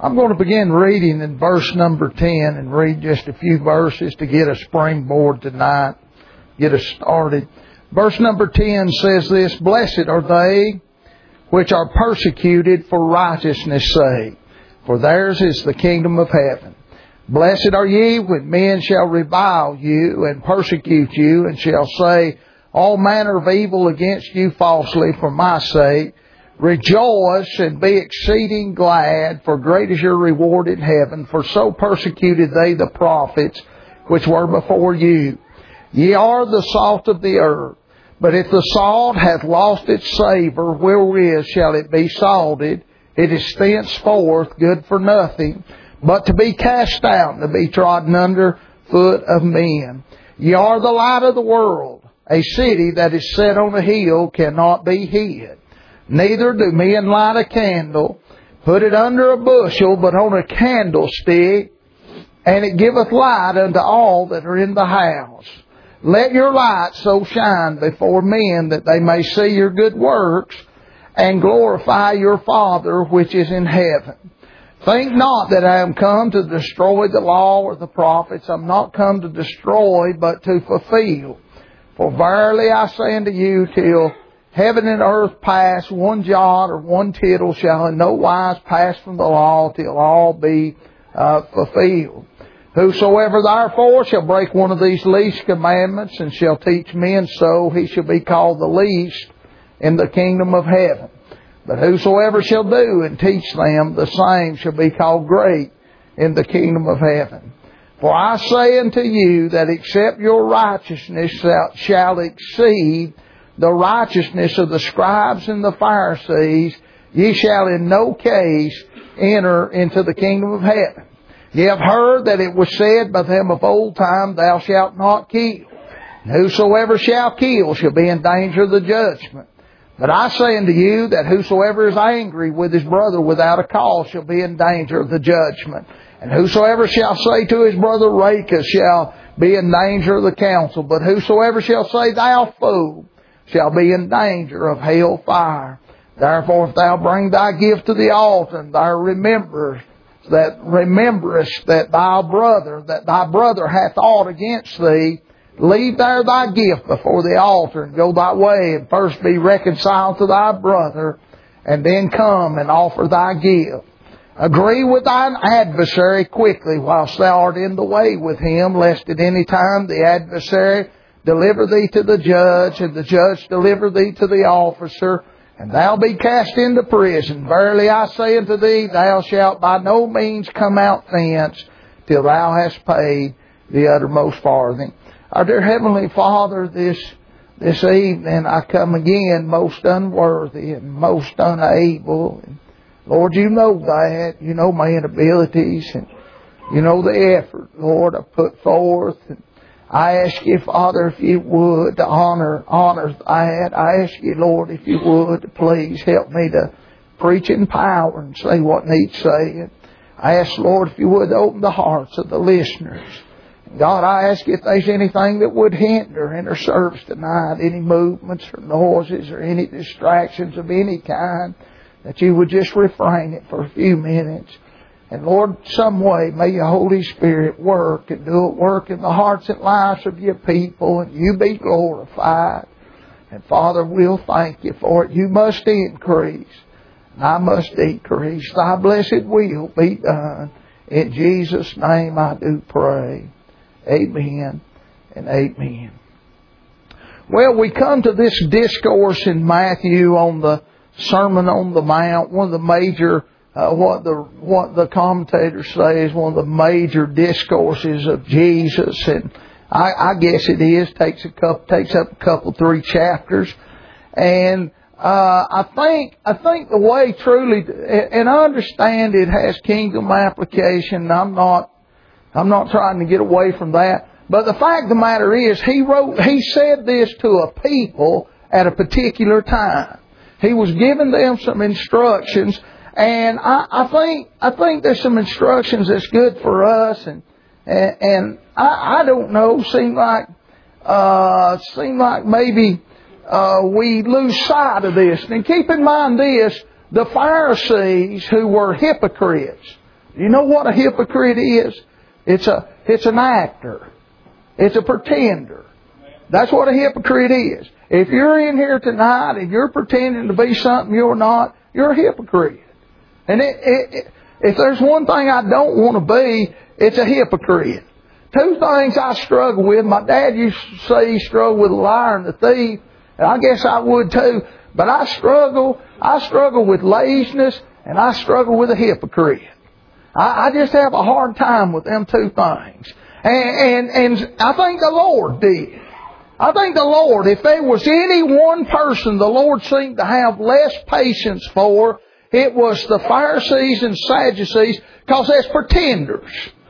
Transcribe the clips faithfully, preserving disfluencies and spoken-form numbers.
I'm going to begin reading in verse number ten and read just a few verses to get a springboard tonight, get us started. Verse number ten says this, "Blessed are they which are persecuted for righteousness' sake, for theirs is the kingdom of heaven. Blessed are ye when men shall revile you and persecute you, and shall say all manner of evil against you falsely for my sake. Rejoice and be exceeding glad, for great is your reward in heaven. For so persecuted they the prophets which were before you. Ye are the salt of the earth. But if the salt hath lost its savour, wherewith shall it be salted? It is thenceforth good for nothing, but to be cast out and to be trodden under foot of men. Ye are the light of the world. A city that is set on a hill cannot be hid. Neither do men light a candle, put it under a bushel, but on a candlestick, and it giveth light unto all that are in the house. Let your light so shine before men that they may see your good works and glorify your Father which is in heaven. Think not that I am come to destroy the law or the prophets. I am not come to destroy, but to fulfill. For verily I say unto you, till heaven and earth pass, one jot or one tittle shall in no wise pass from the law till all be uh, fulfilled. Whosoever therefore shall break one of these least commandments and shall teach men so, he shall be called the least in the kingdom of heaven. But whosoever shall do and teach them, the same shall be called great in the kingdom of heaven. For I say unto you that except your righteousness shall exceed the righteousness of the scribes and the Pharisees, ye shall in no case enter into the kingdom of heaven. Ye have heard that it was said by them of old time, Thou shalt not kill. And whosoever shall kill shall be in danger of the judgment. But I say unto you that whosoever is angry with his brother without a cause shall be in danger of the judgment. And whosoever shall say to his brother, Raca, shall be in danger of the council. But whosoever shall say, Thou fool, shall be in danger of hell fire. Therefore, if thou bring thy gift to the altar, and thou rememberest that rememberest that thy brother, that thy brother hath aught against thee, leave there thy gift before the altar, and go thy way, and first be reconciled to thy brother, and then come and offer thy gift. Agree with thine adversary quickly whilst thou art in the way with him, lest at any time the adversary deliver thee to the judge, and the judge deliver thee to the officer, and thou be cast into prison. Verily I say unto thee, thou shalt by no means come out thence till thou hast paid the uttermost farthing." Our dear Heavenly Father, this this evening I come again most unworthy and most unable. And Lord, you know that. You know my inabilities, and you know the effort, Lord, I put forth. And I ask you, Father, if you would, to honor, honor that. I ask you, Lord, if you would, to please help me to preach in power and say what needs saying. I ask, Lord, if you would, open the hearts of the listeners. God, I ask you if there's anything that would hinder in our service tonight, any movements or noises or any distractions of any kind, that you would just refrain it for a few minutes. And Lord, some way may your Holy Spirit work and do it work in the hearts and lives of your people, and you be glorified. And Father, we'll thank you for it. You must increase, and I must decrease. Thy blessed will be done. In Jesus' name I do pray. Amen and amen. Well, we come to this discourse in Matthew on the Sermon on the Mount, one of the major Uh, what the what the commentators say is one of the major discourses of Jesus, and I, I guess it is takes a couple takes up a couple three chapters, and uh, I think I think the way truly, and I understand it has kingdom application. I'm not I'm not trying to get away from that, but the fact of the matter is, he wrote he said this to a people at a particular time. He was giving them some instructions. And I, I think I think there's some instructions that's good for us, and and, and I, I don't know. Seem like uh, seem like maybe uh, we lose sight of this. And keep in mind this: the Pharisees, who were hypocrites, You know what a hypocrite is? It's a it's an actor. It's a pretender. That's what a hypocrite is. If you're in here tonight and you're pretending to be something you're not, you're a hypocrite. And it, it, it, if there's one thing I don't want to be, it's a hypocrite. Two things I struggle with. My dad used to say he struggled with a liar and a thief. And I guess I would too. But I struggle, I struggle with laziness and I struggle with a hypocrite. I, I just have a hard time with them two things. And, and, and I think the Lord did. I think the Lord, if there was any one person the Lord seemed to have less patience for, it was the Pharisees and Sadducees, because that's pretenders.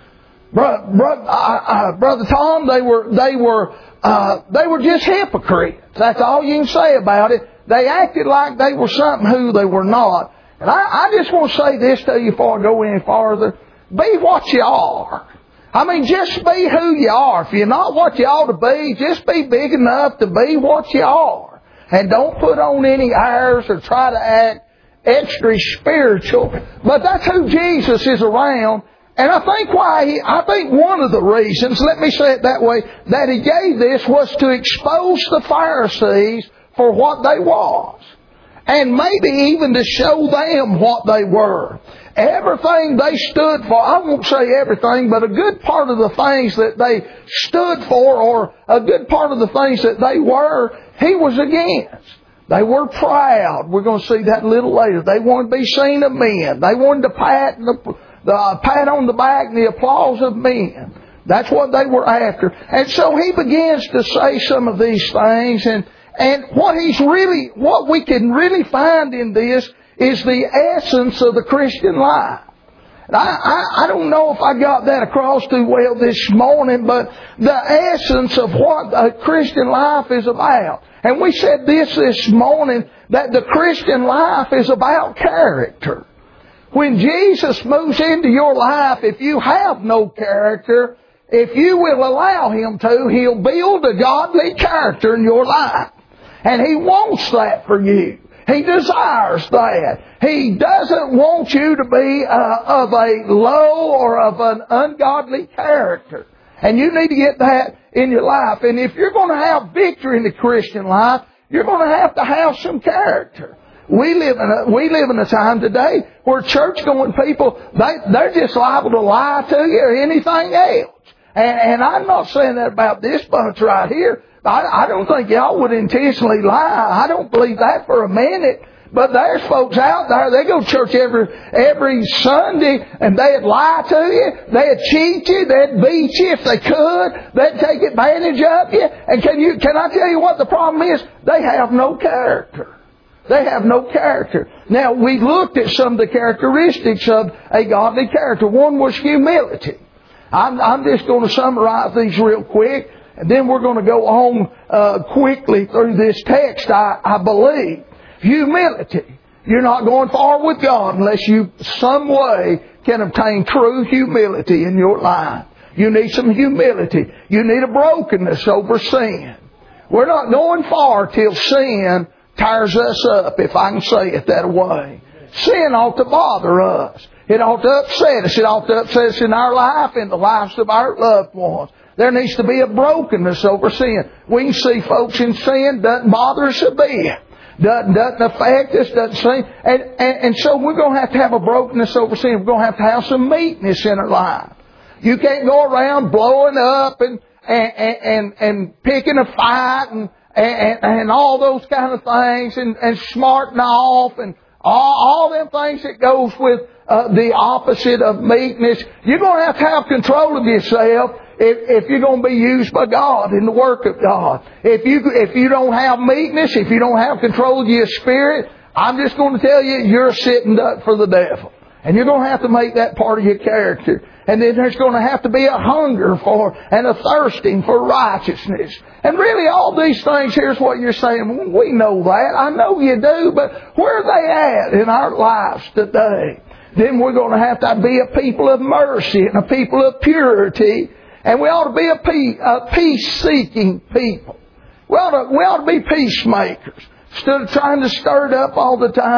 Bro, bro, uh, uh, Brother Tom, they were they were uh, they were just hypocrites. That's all you can say about it. They acted like they were something who they were not. And I, I just want to say this to you before I go any farther: be what you are. I mean, just be who you are. If you're not what you ought to be, just be big enough to be what you are, and don't put on any airs or try to act extra spiritual. But that's who Jesus is around. And I think why he, I think one of the reasons, let me say it that way, that He gave this was to expose the Pharisees for what they was. And maybe even to show them what they were. Everything they stood for, I won't say everything, but a good part of the things that they stood for, or a good part of the things that they were, He was against. They were proud. We're going to see that a little later. They wanted to be seen of men. They wanted to pat the The pat on the back and the applause of men. That's what they were after. And so He begins to say some of these things. And, and what he's really, what we can really find in this is the essence of the Christian life. And I, I, I don't know if I got that across too well this morning, but the essence of what a Christian life is about. And we said this this morning, that the Christian life is about character. When Jesus moves into your life, if you have no character, if you will allow Him to, He'll build a godly character in your life. And He wants that for you. He desires that. He doesn't want you to be uh, of a low or of an ungodly character. And you need to get that in your life. And if you're going to have victory in the Christian life, you're going to have to have some character. We live in a, we live in a time today where church-going people, they, they're just liable to lie to you or anything else. And, and I'm not saying that about this bunch right here. I, I don't think y'all would intentionally lie. I don't believe that for a minute. But there's folks out there, they go to church every every Sunday, and they'd lie to you, they'd cheat you, they'd beat you if they could, they'd take advantage of you. And can you can I tell you what the problem is? They have no character. They have no character. Now, we looked at some of the characteristics of a godly character. One was humility. I'm, I'm just going to summarize these real quick, and then we're going to go on uh, quickly through this text, I, I believe. Humility. You're not going far with God unless you some way can obtain true humility in your life. You need some humility. You need a brokenness over sin. We're not going far till sin tears us up, if I can say it that way. Sin ought to bother us. It ought to upset us. It ought to upset us in our life and the lives of our loved ones. There needs to be a brokenness over sin. We can see folks in sin, doesn't bother us a bit. Doesn't, doesn't affect us, doesn't seem. And, and, and so we're going to have to have a brokenness over sin. We're going to have to have some meekness in our life. You can't go around blowing up and, and, and, and picking a fight and, and, and all those kind of things and, and smarting off and all, all them things that goes with uh, the opposite of meekness. You're going to have to have control of yourself if, if you're going to be used by God in the work of God. If you if you don't have meekness, if you don't have control of your spirit, I'm just going to tell you, you're a sitting duck for the devil. And you're going to have to make that part of your character. And then there's going to have to be a hunger for and a thirsting for righteousness. And really all these things, here's what you're saying. We know that. I know you do. But where are they at in our lives today? Then we're going to have to be a people of mercy and a people of purity. And we ought to be a, peace, a peace-seeking people. We ought, to, we ought to be peacemakers. Instead of trying to stir it up all the time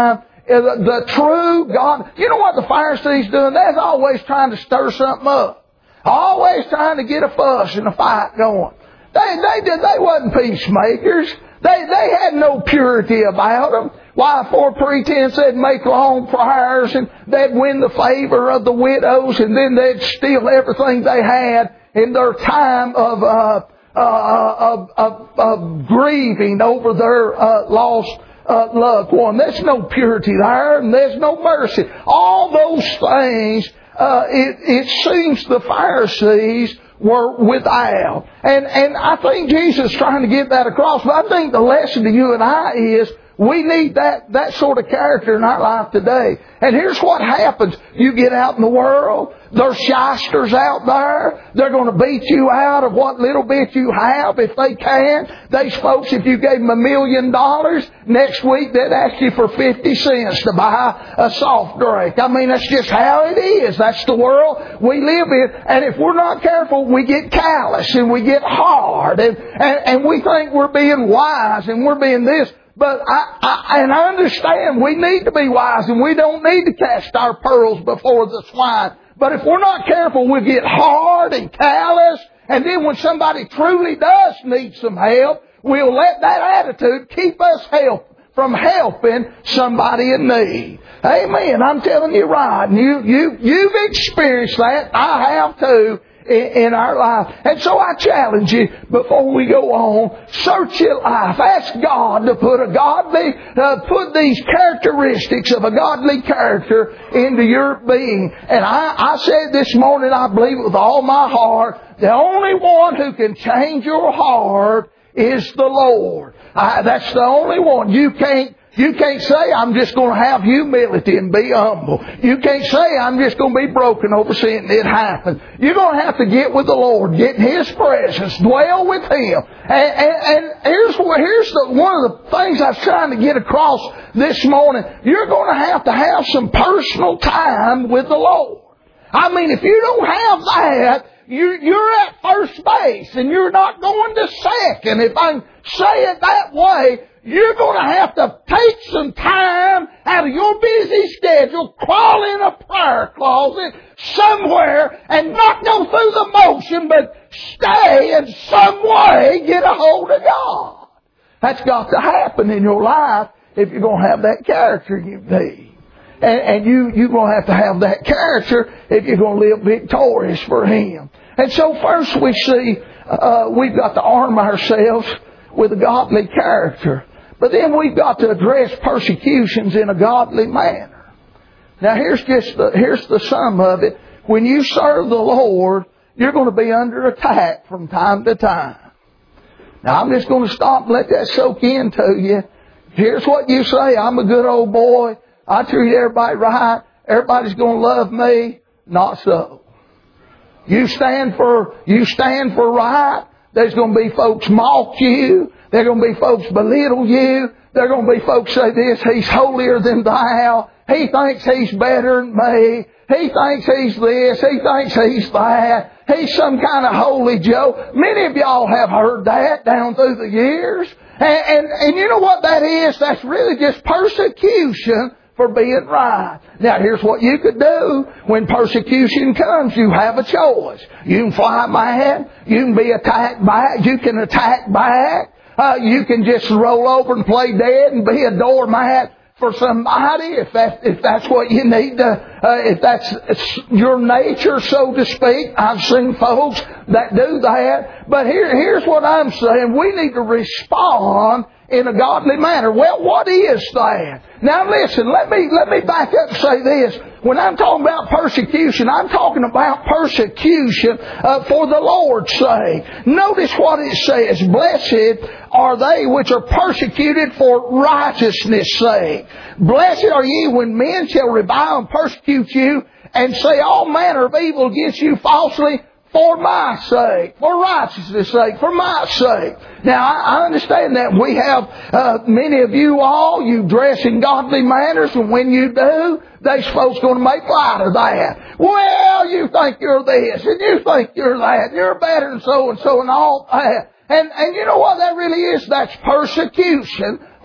the, the true God. You know what the Pharisees doing? They're always trying to stir something up. Always trying to get a fuss and a fight going. They, they did, they wasn't peacemakers. They, they had no purity about them. Why, for pretense, they'd make long prayers and they'd win the favor of the widows, and then they'd steal everything they had in their time of, uh, uh, of, of, of grieving over their, uh, lost, uh, loved one. There's no purity there, and there's no mercy. All those things, uh, it, it seems the Pharisees were without. And, and I think Jesus is trying to get that across. But I think the lesson to you and I is we need that, that sort of character in our life today. And here's what happens. You get out in the world. There's shysters out there. They're going to beat you out of what little bit you have if they can. These folks, if you gave them a million dollars, next week they'd ask you for fifty cents to buy a soft drink. I mean, that's just how it is. That's the world we live in. And if we're not careful, we get callous and we get hard. And, and, and we think we're being wise and we're being this. But I, I, and I understand we need to be wise and we don't need to cast our pearls before the swine. But if we're not careful, we'll get hard and callous. And then when somebody truly does need some help, we'll let that attitude keep us help from helping somebody in need. Amen. I'm telling you right. You, you, you've experienced that. I have too. In our life. And so I challenge you, before we go on, search your life. Ask God to put a godly, uh, put these characteristics of a godly character into your being. And I, I said this morning, I believe with all my heart, the only one who can change your heart is the Lord. I, that's the only one. You can't You can't say, I'm just going to have humility and be humble. You can't say, I'm just going to be broken over sin. It happens. You're going to have to get with the Lord, get in His presence, dwell with Him. And, and, and here's, here's the, one of the things I was trying to get across this morning. You're going to have to have some personal time with the Lord. I mean, if you don't have that, you're, you're at first base and you're not going to second. If I can say it that way, you're going to have to take some time out of your busy schedule, crawl in a prayer closet somewhere and not go through the motion, but stay in some way, get a hold of God. That's got to happen in your life if you're going to have that character you need. And, and you, you're going to have to have that character if you're going to live victorious for Him. And so first we see, uh, we've got to arm ourselves with a godly character. But then we've got to address persecutions in a godly manner. Now here's just the, here's the sum of it. When you serve the Lord, you're going to be under attack from time to time. Now I'm just going to stop and let that soak into you. Here's what you say, I'm a good old boy. I treat everybody right. Everybody's going to love me. Not so. You stand for, you stand for right. There's going to be folks mock you. There are going to be folks belittle you. There are going to be folks say this, he's holier than thou. He thinks he's better than me. He thinks he's this. He thinks he's that. He's some kind of holy Joe. Many of y'all have heard that down through the years. And, and, and you know what that is? That's really just persecution for being right. Now here's what you could do when persecution comes. You have a choice. You can fly mad. You can be attacked back. You can attack back. Uh, you can just roll over and play dead and be a doormat for somebody if that if that's what you need to, uh, if that's your nature, so to speak. I've seen folks that do that. But here, here's what I'm saying. We need to respond in a godly manner. Well, what is that? Now listen, let me, let me back up and say this. When I'm talking about persecution, I'm talking about persecution uh, for the Lord's sake. Notice what it says. Blessed are they which are persecuted for righteousness' sake. Blessed are ye when men shall revile and persecute you and say all manner of evil against you falsely for my sake, for righteousness' sake, for my sake. Now, I understand that we have, uh, many of you all, you dress in godly manners, and when you do, these folks going to make light of that. Well, you think you're this, and you think you're that, and you're better than so and so, and all that. And, and you know what that really is? That's persecution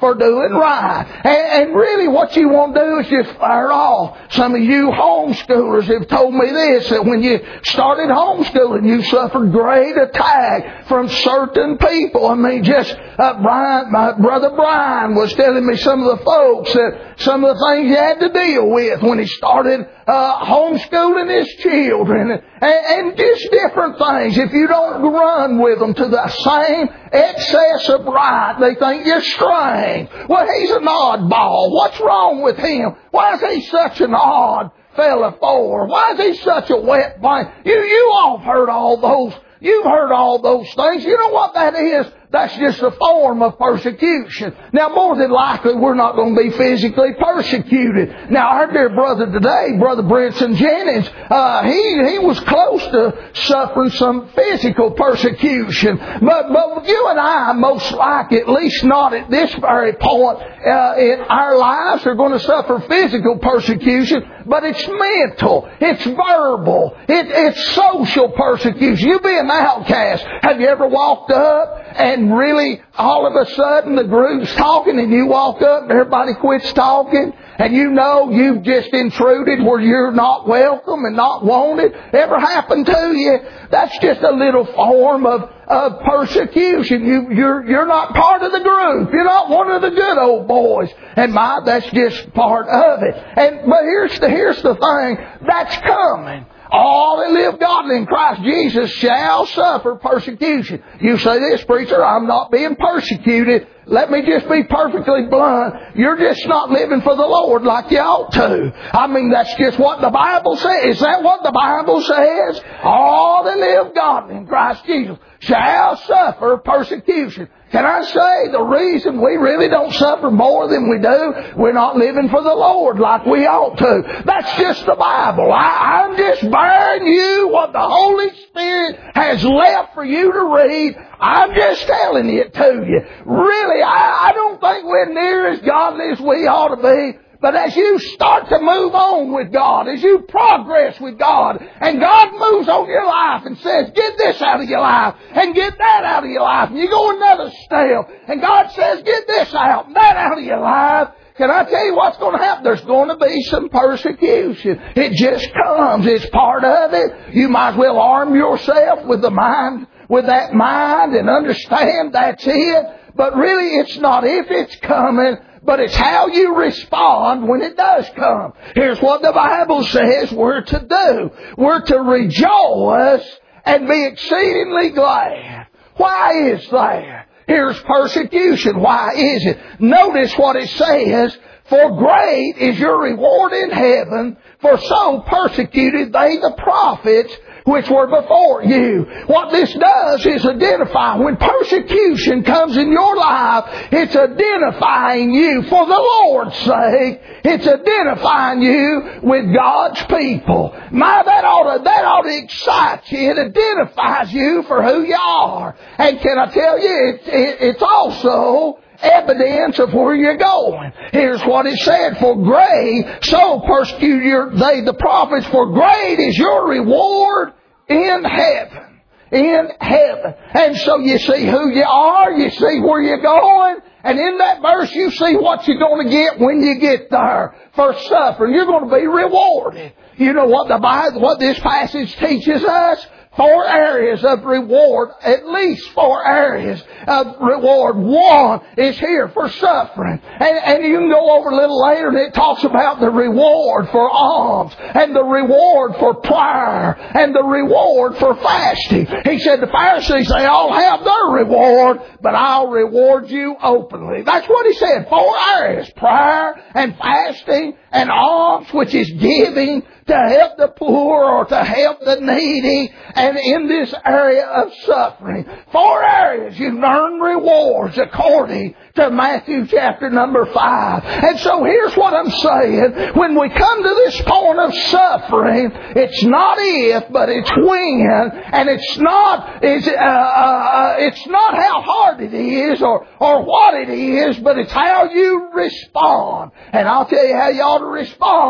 for doing right. And, and really what you want to do is just fire off. Some of you homeschoolers have told me this, that when you started homeschooling, you suffered great attack from certain people. I mean, just uh, Brian, my brother Brian was telling me some of the folks that some of the things he had to deal with when he started uh, homeschooling his children, and, and just different things. If you don't run with them to the same excess of right, they think you're strange. Well, he's an oddball. What's wrong with him? Why is he such an odd fella for? Why is he such a wet blanket? You, you all have heard all those. You've heard all those things. You know what that is? That's just a form of persecution. Now, more than likely, we're not going to be physically persecuted. Now, our dear brother today, Brother Brinson Jennings, uh, he, he was close to suffering some physical persecution. But, but you and I, most likely, at least not at this very point uh, in our lives, are going to suffer physical persecution. But it's mental. It's verbal. It, it's social persecution. You be an outcast. Have you ever walked up and really all of a sudden the group's talking and you walk up and everybody quits talking and you know you've just intruded where you're not welcome and not wanted? Ever happened to you? That's just a little form of, of persecution. You, you're, you're not part of the group. You're not one of the good old boys. And my, that's just part of it. And, but here's the, here's the thing. That's coming. All that live godly in Christ Jesus shall suffer persecution. You say this, preacher, I'm not being persecuted. Let me just be perfectly blunt. You're just not living for the Lord like you ought to. I mean, that's just what the Bible says. Is that what the Bible says? All that live godly in Christ Jesus shall suffer persecution. Can I say the reason we really don't suffer more than we do? We're not living for the Lord like we ought to. That's just the Bible. I, I'm just bearing you what the Holy Spirit has left for you to read. I'm just telling it to you. Really, I, I don't think we're near as godly as we ought to be. But as you start to move on with God, as you progress with God, and God moves on your life and says, get this out of your life, and get that out of your life, and you go another step, and God says, get this out and that out of your life, can I tell you what's going to happen? There's going to be some persecution. It just comes. It's part of it. You might as well arm yourself with the mind, with that mind, and understand that's it. But really, it's not if it's coming, but it's how you respond when it does come. Here's what the Bible says we're to do. We're to rejoice and be exceedingly glad. Why is that? Here's persecution. Why is it? Notice what it says. For great is your reward in heaven, for so persecuted they the prophets which were before you. What this does is identify. When persecution comes in your life, it's identifying you for the Lord's sake. It's identifying you with God's people. My, that ought to, that ought to excite you. It identifies you for who you are. And can I tell you, it, it, it's also evidence of where you're going. Here's what it said. For great, so persecute your, they the prophets, for great is your reward in heaven. In heaven. And so you see who you are, you see where you're going, and in that verse you see what you're going to get when you get there. For suffering, you're going to be rewarded. You know what the Bible, what this passage teaches us? Four areas of reward, at least four areas of reward. One is here for suffering. And, and you can go over a little later and it talks about the reward for alms, and the reward for prayer, and the reward for fasting. He said the Pharisees, they all have their reward, but I'll reward you openly. That's what he said. Four areas. Prayer and fasting and alms, which is giving to help the poor or to help the needy, and in this area of suffering. Four areas you earn rewards according to Matthew chapter number five. And so here's what I'm saying. When we come to this point of suffering, it's not if, but it's when. And it's not, it's, uh, uh, it's not how hard it is or, or what it is, but it's how you respond. And I'll tell you how you ought to respond.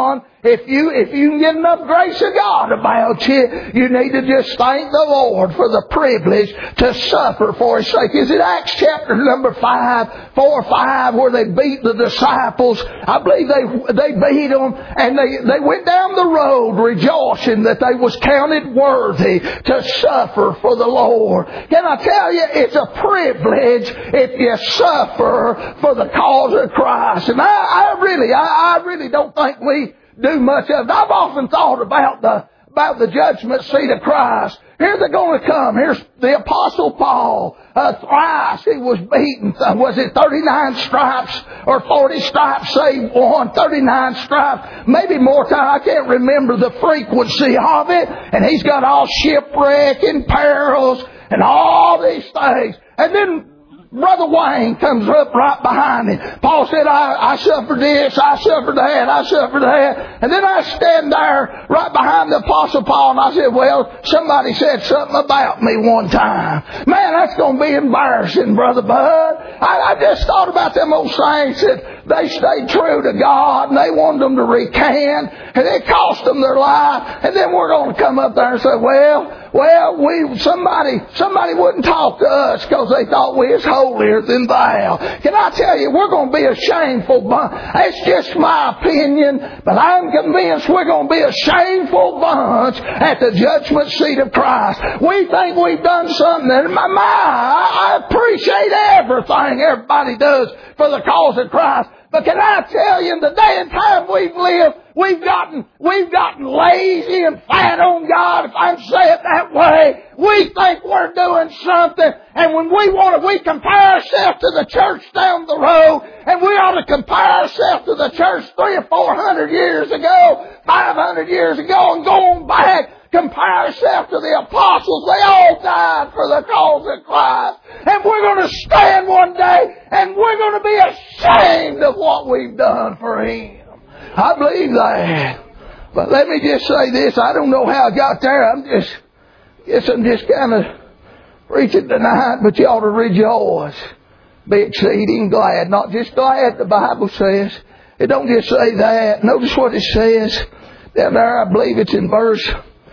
If you, if you can get enough grace of God about you, you need to just thank the Lord for the privilege to suffer for His sake. Is it Acts chapter number five, four or five, where they beat the disciples? I believe they, they beat them, and they, they went down the road rejoicing that they was counted worthy to suffer for the Lord. Can I tell you, it's a privilege if you suffer for the cause of Christ. And I, I really, I, I really don't think we do much of it. I've often thought about the about the judgment seat of Christ. Here they're going to come. Here's the Apostle Paul. Uh, thrice he was beaten. Uh, was it thirty-nine stripes or forty stripes save one? thirty-nine stripes. Maybe more time. I can't remember the frequency of it. And he's got all shipwreck and perils and all these things. And then Brother Wayne comes up right behind him. Paul said, I, I suffered this, I suffered that, I suffered that. And then I stand there right behind the Apostle Paul, and I said, well, somebody said something about me one time. Man, that's going to be embarrassing, Brother Bud. I, I just thought about them old saints that they stayed true to God, and they wanted them to recant, and it cost them their life. And then we're going to come up there and say, well, well, we somebody somebody wouldn't talk to us because they thought we was holier than thou. Can I tell you, we're going to be a shameful bunch. That's just my opinion, but I'm convinced we're going to be a shameful bunch at the judgment seat of Christ. We think we've done something, and my, my I appreciate everything everybody does for the cause of Christ. But can I tell you, in the day and time we've lived, we've gotten, we've gotten lazy and fat on God, if I can say it that way. We think we're doing something, and when we want to, we compare ourselves to the church down the road, and we ought to compare ourselves to the church three or four hundred years ago, five hundred years ago, and going back. Compare ourselves to the apostles. They all died for the cause of Christ. And we're going to stand one day and we're going to be ashamed of what we've done for Him. I believe that. But let me just say this. I don't know how I got there. I'm just, guess I'm just kind of preaching tonight, but you ought to rejoice. Be exceeding glad. Not just glad, the Bible says. It don't just say that. Notice what it says down there. I believe it's in verse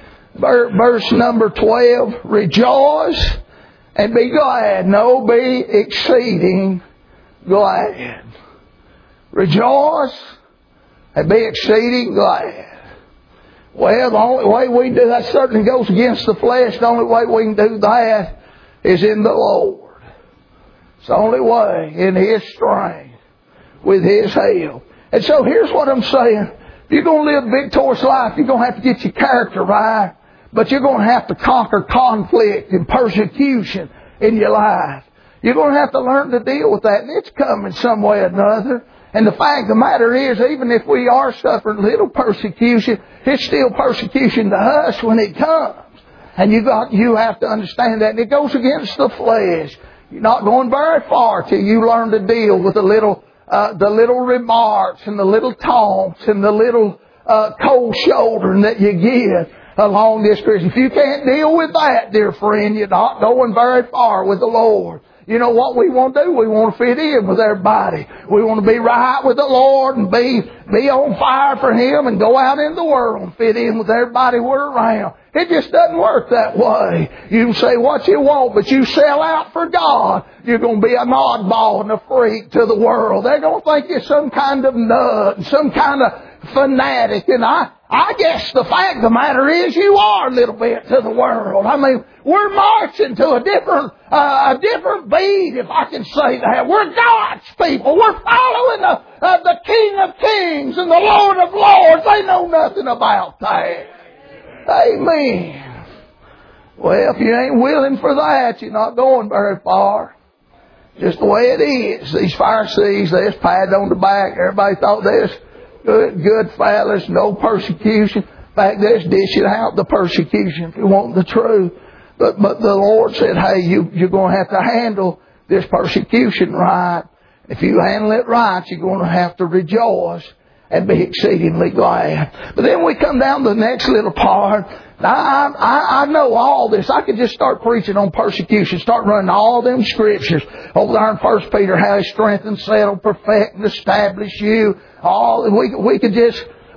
Verse number twelve, rejoice and be glad. No, be exceeding glad. Rejoice and be exceeding glad. Well, the only way we can do that certainly goes against the flesh. The only way we can do that is in the Lord. It's the only way, in His strength, with His help. And so here's what I'm saying. If you're going to live a victorious life, you're going to have to get your character right. But you're going to have to conquer conflict and persecution in your life. You're going to have to learn to deal with that. And it's coming some way or another. And the fact of the matter is, even if we are suffering little persecution, it's still persecution to us when it comes. And you got, you have to understand that. And it goes against the flesh. You're not going very far till you learn to deal with the little, uh, the little remarks and the little taunts and the little, uh, cold shouldering that you get along this Christian. If you can't deal with that, dear friend, you're not going very far with the Lord. You know what we want to do? We want to fit in with everybody. We want to be right with the Lord and be, be on fire for Him and go out in the world and fit in with everybody we're around. It just doesn't work that way. You can say what you want, but you sell out for God, you're going to be an oddball and a freak to the world. They're going to think you're some kind of nut, some kind of fanatic. And I, I guess the fact of the matter is you are a little bit to the world. I mean, we're marching to a different, uh, a different beat, if I can say that. We're God's people. We're following the, uh, the King of Kings and the Lord of Lords. They know nothing about that. Amen. Well, if you ain't willing for that, you're not going very far. Just the way it is. These Pharisees, they just patted on the back. Everybody thought they was good, good fellas, no persecution. In fact, they just dishing out the persecution if you want the truth. But but the Lord said, hey, you, you're going to have to handle this persecution right. If you handle it right, you're going to have to rejoice and be exceedingly glad. But then we come down to the next little part. Now, I, I, I know all this. I could just start preaching on persecution, start running all them scriptures over there in First Peter, how He strengthens, settle, perfect, and establish you. All we we could just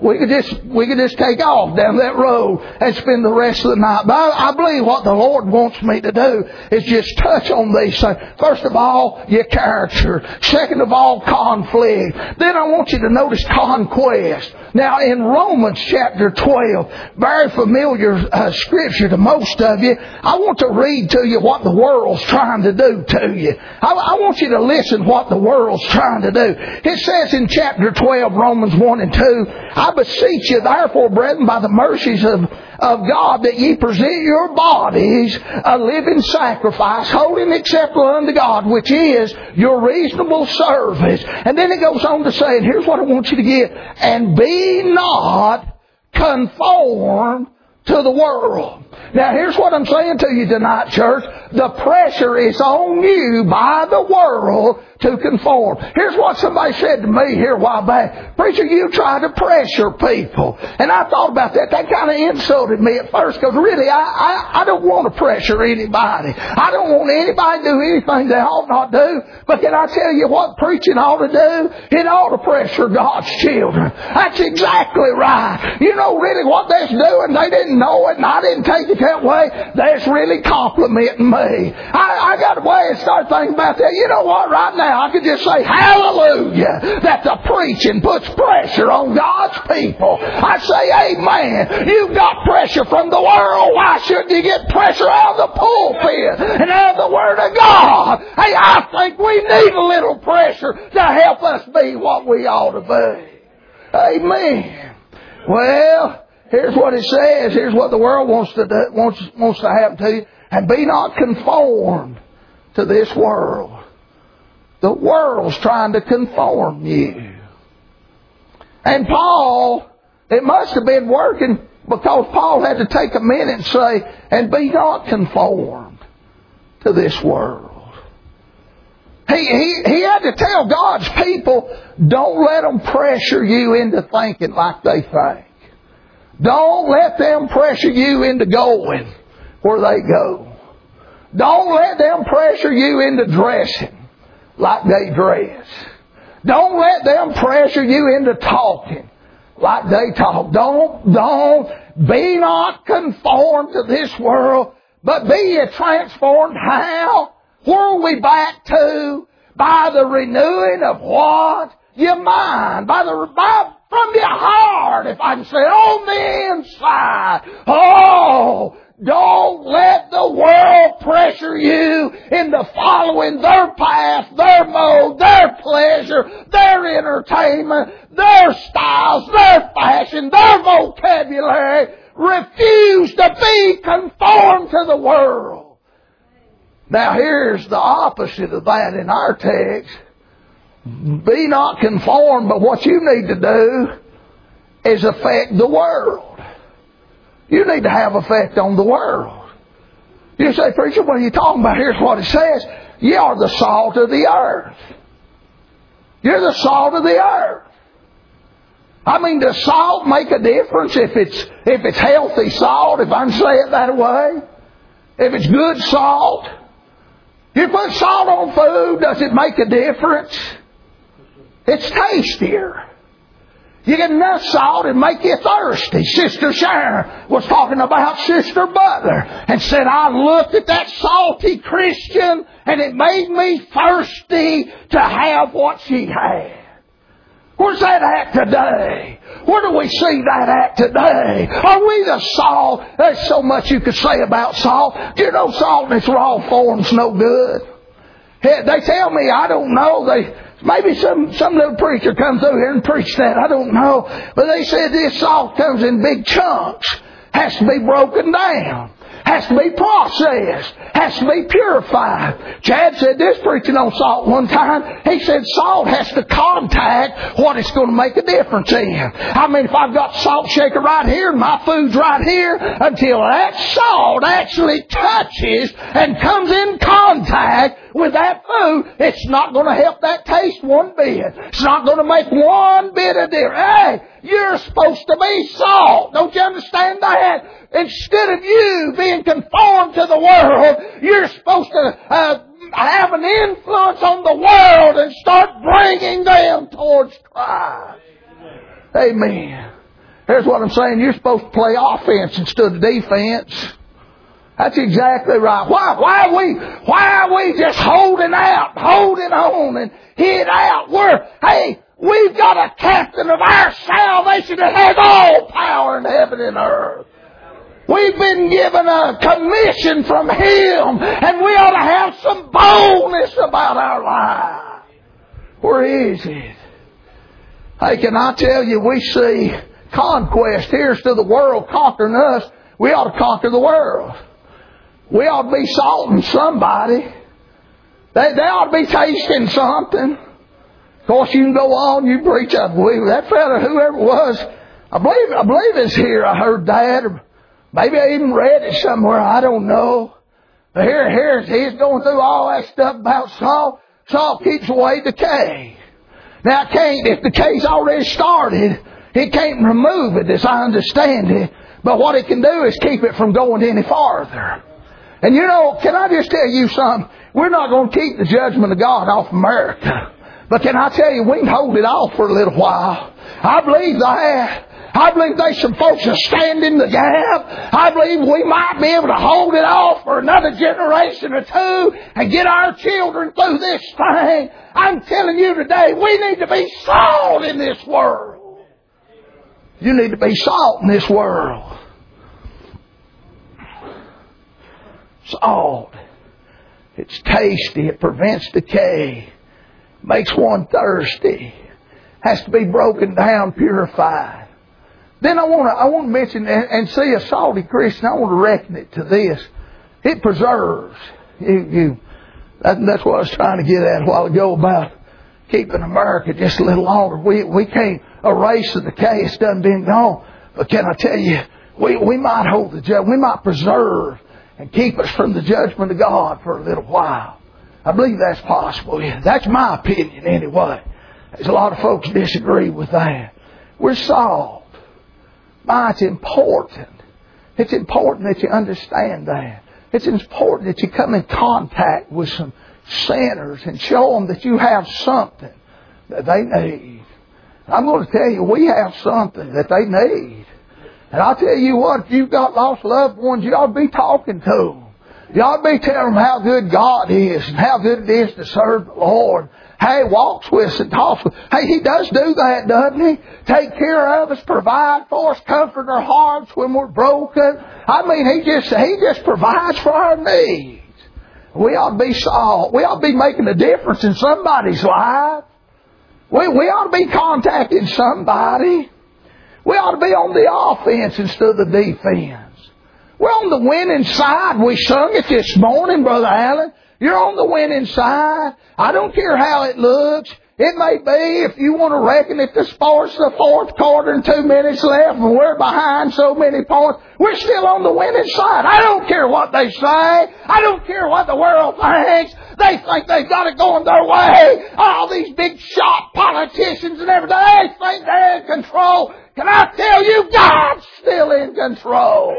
we could just, we could just take off down that road and spend the rest of the night. But I, I believe what the Lord wants me to do is just touch on these things. First of all, your character. Second of all, conflict. Then I want you to notice conquest. Now in Romans chapter twelve, very familiar uh, scripture to most of you, I want to read to you what the world's trying to do to you. I, I want you to listen what the world's trying to do. It says in chapter twelve, Romans one and two, I beseech you therefore, brethren, by the mercies of, of God, that ye present your bodies a living sacrifice, holy and acceptable unto God, which is your reasonable service. And then it goes on to say, and here's what I want you to get, and be not conformed to the world. Now here's what I'm saying to you tonight, church. The pressure is on you by the world to conform. Here's what somebody said to me here a while back. Preacher, you try to pressure people. And I thought about that. That kind of insulted me at first, because really I, I, I don't want to pressure anybody. I don't want anybody to do anything they ought not do. But can I tell you what preaching ought to do? It ought to pressure God's children. That's exactly right. You know really what they're doing? They didn't know it, and I didn't take it that way. They're really complimenting me. I, I got a way to start thinking about that. You know what? Right now I could just say hallelujah that the preaching puts pressure on God's people. I say amen. You've got pressure from the world. Why shouldn't you get pressure out of the pulpit and out of the Word of God? Hey, I think we need a little pressure to help us be what we ought to be. Amen. Well, here's what it says. Here's what the world wants to do, wants, wants to happen to you. And be not conformed to this world. The world's trying to conform you. And Paul, it must have been working, because Paul had to take a minute and say, and be not conformed to this world. He, he, he had to tell God's people, don't let them pressure you into thinking like they think. Don't let them pressure you into going where they go. Don't let them pressure you into dressing like they dress. Don't let them pressure you into talking like they talk. Don't, don't, be not conformed to this world, but be ye transformed. How? Where are we back to? By the renewing of what? Your mind. By the, by, from your heart, if I can say it, on the inside. Oh, don't let the world pressure you into following their path, their mode, their pleasure, their entertainment, their styles, their fashion, their vocabulary. Refuse to be conformed to the world. Now here's the opposite of that in our text. Be not conformed, but what you need to do is affect the world. You need to have effect on the world. You say, preacher, what are you talking about? Here's what it says. You are the salt of the earth. You're the salt of the earth. I mean, does salt make a difference if it's if it's healthy salt, if I can say it that way? If it's good salt? You put salt on food, does it make a difference? It's tastier. You get enough salt and make you thirsty. Sister Sharon was talking about Sister Butler and said, I looked at that salty Christian and it made me thirsty to have what she had. Where's that at today? Where do we see that at today? Are we the salt? There's so much you could say about salt. Do you know salt in its raw form's no good? They tell me, I don't know, they... Maybe some, some little preacher comes over here and preached that. I don't know. But they said this salt comes in big chunks. Has to be broken down. Has to be processed. Has to be purified. Chad said this preaching on salt one time. He said salt has to contact what it's going to make a difference in. I mean, if I've got salt shaker right here and my food's right here, until that salt actually touches and comes in contact with that food, it's not going to help that taste one bit. It's not going to make one bit of difference. Hey, you're supposed to be salt. Don't you understand that? Instead of you being conformed to the world, you're supposed to uh, have an influence on the world and start bringing them towards Christ. Amen. Here's what I'm saying. You're supposed to play offense instead of defense. That's exactly right. Why, why are we, why are we just holding out, holding on and hid out? We're, hey, we've got a captain of our salvation that has all power in heaven and earth. We've been given a commission from Him, and we ought to have some boldness about our life. Where is it? Hey, can I tell you, we see conquest. Here's to the world conquering us. We ought to conquer the world. We ought to be salting somebody. They, they ought to be tasting something. Of course, you can go on, you preach, I believe that fella, whoever it was, I believe, I believe it's here. I heard that, or maybe I even read it somewhere. I don't know. But here, here, he's going through all that stuff about salt. Salt keeps away decay. Now, it can't, if decay's already started, it can't remove it, as I understand it. But what it can do is keep it from going any farther. And you know, can I just tell you something? We're not going to keep the judgment of God off America. But can I tell you, we can hold it off for a little while. I believe that. I believe there's some folks that stand in the gap. I believe we might be able to hold it off for another generation or two and get our children through this thing. I'm telling you today, we need to be salt in this world. You need to be salt in this world. Salt. It's tasty. It prevents decay. Makes one thirsty. Has to be broken down, purified. Then I want to I want to mention and, and see a salty Christian. I want to reckon it to this. It preserves. You, you, that, that's what I was trying to get at a while ago about keeping America just a little longer. We we can't erase the decay. It's done been gone. But can I tell you, we we might hold the judge. We might preserve and keep us from the judgment of God for a little while. I believe that's possible. That's my opinion anyway. There's a lot of folks disagree with that. We're salt. My, it's important. It's important that you understand that. It's important that you come in contact with some sinners and show them that you have something that they need. I'm going to tell you, we have something that they need. And I'll tell you what, if you've got lost loved ones, you ought to be talking to them. You ought to be telling them how good God is and how good it is to serve the Lord. Hey, walks with us and talks with us. Hey, He does do that, doesn't He? Take care of us, provide for us, comfort our hearts when we're broken. I mean, He just He just provides for our needs. We ought to be salt. We ought to be making a difference in somebody's life. We, we ought to be contacting somebody. We ought to be on the offense instead of the defense. We're on the winning side. We sung it this morning, Brother Allen. You're on the winning side. I don't care how it looks. It may be, if you want to reckon, if the sport's the fourth quarter and two minutes left and we're behind so many points, we're still on the winning side. I don't care what they say. I don't care what the world thinks. They think they've got it going their way. All these big shot politicians and everything, they think they're in control. Can I tell you, God's still in control.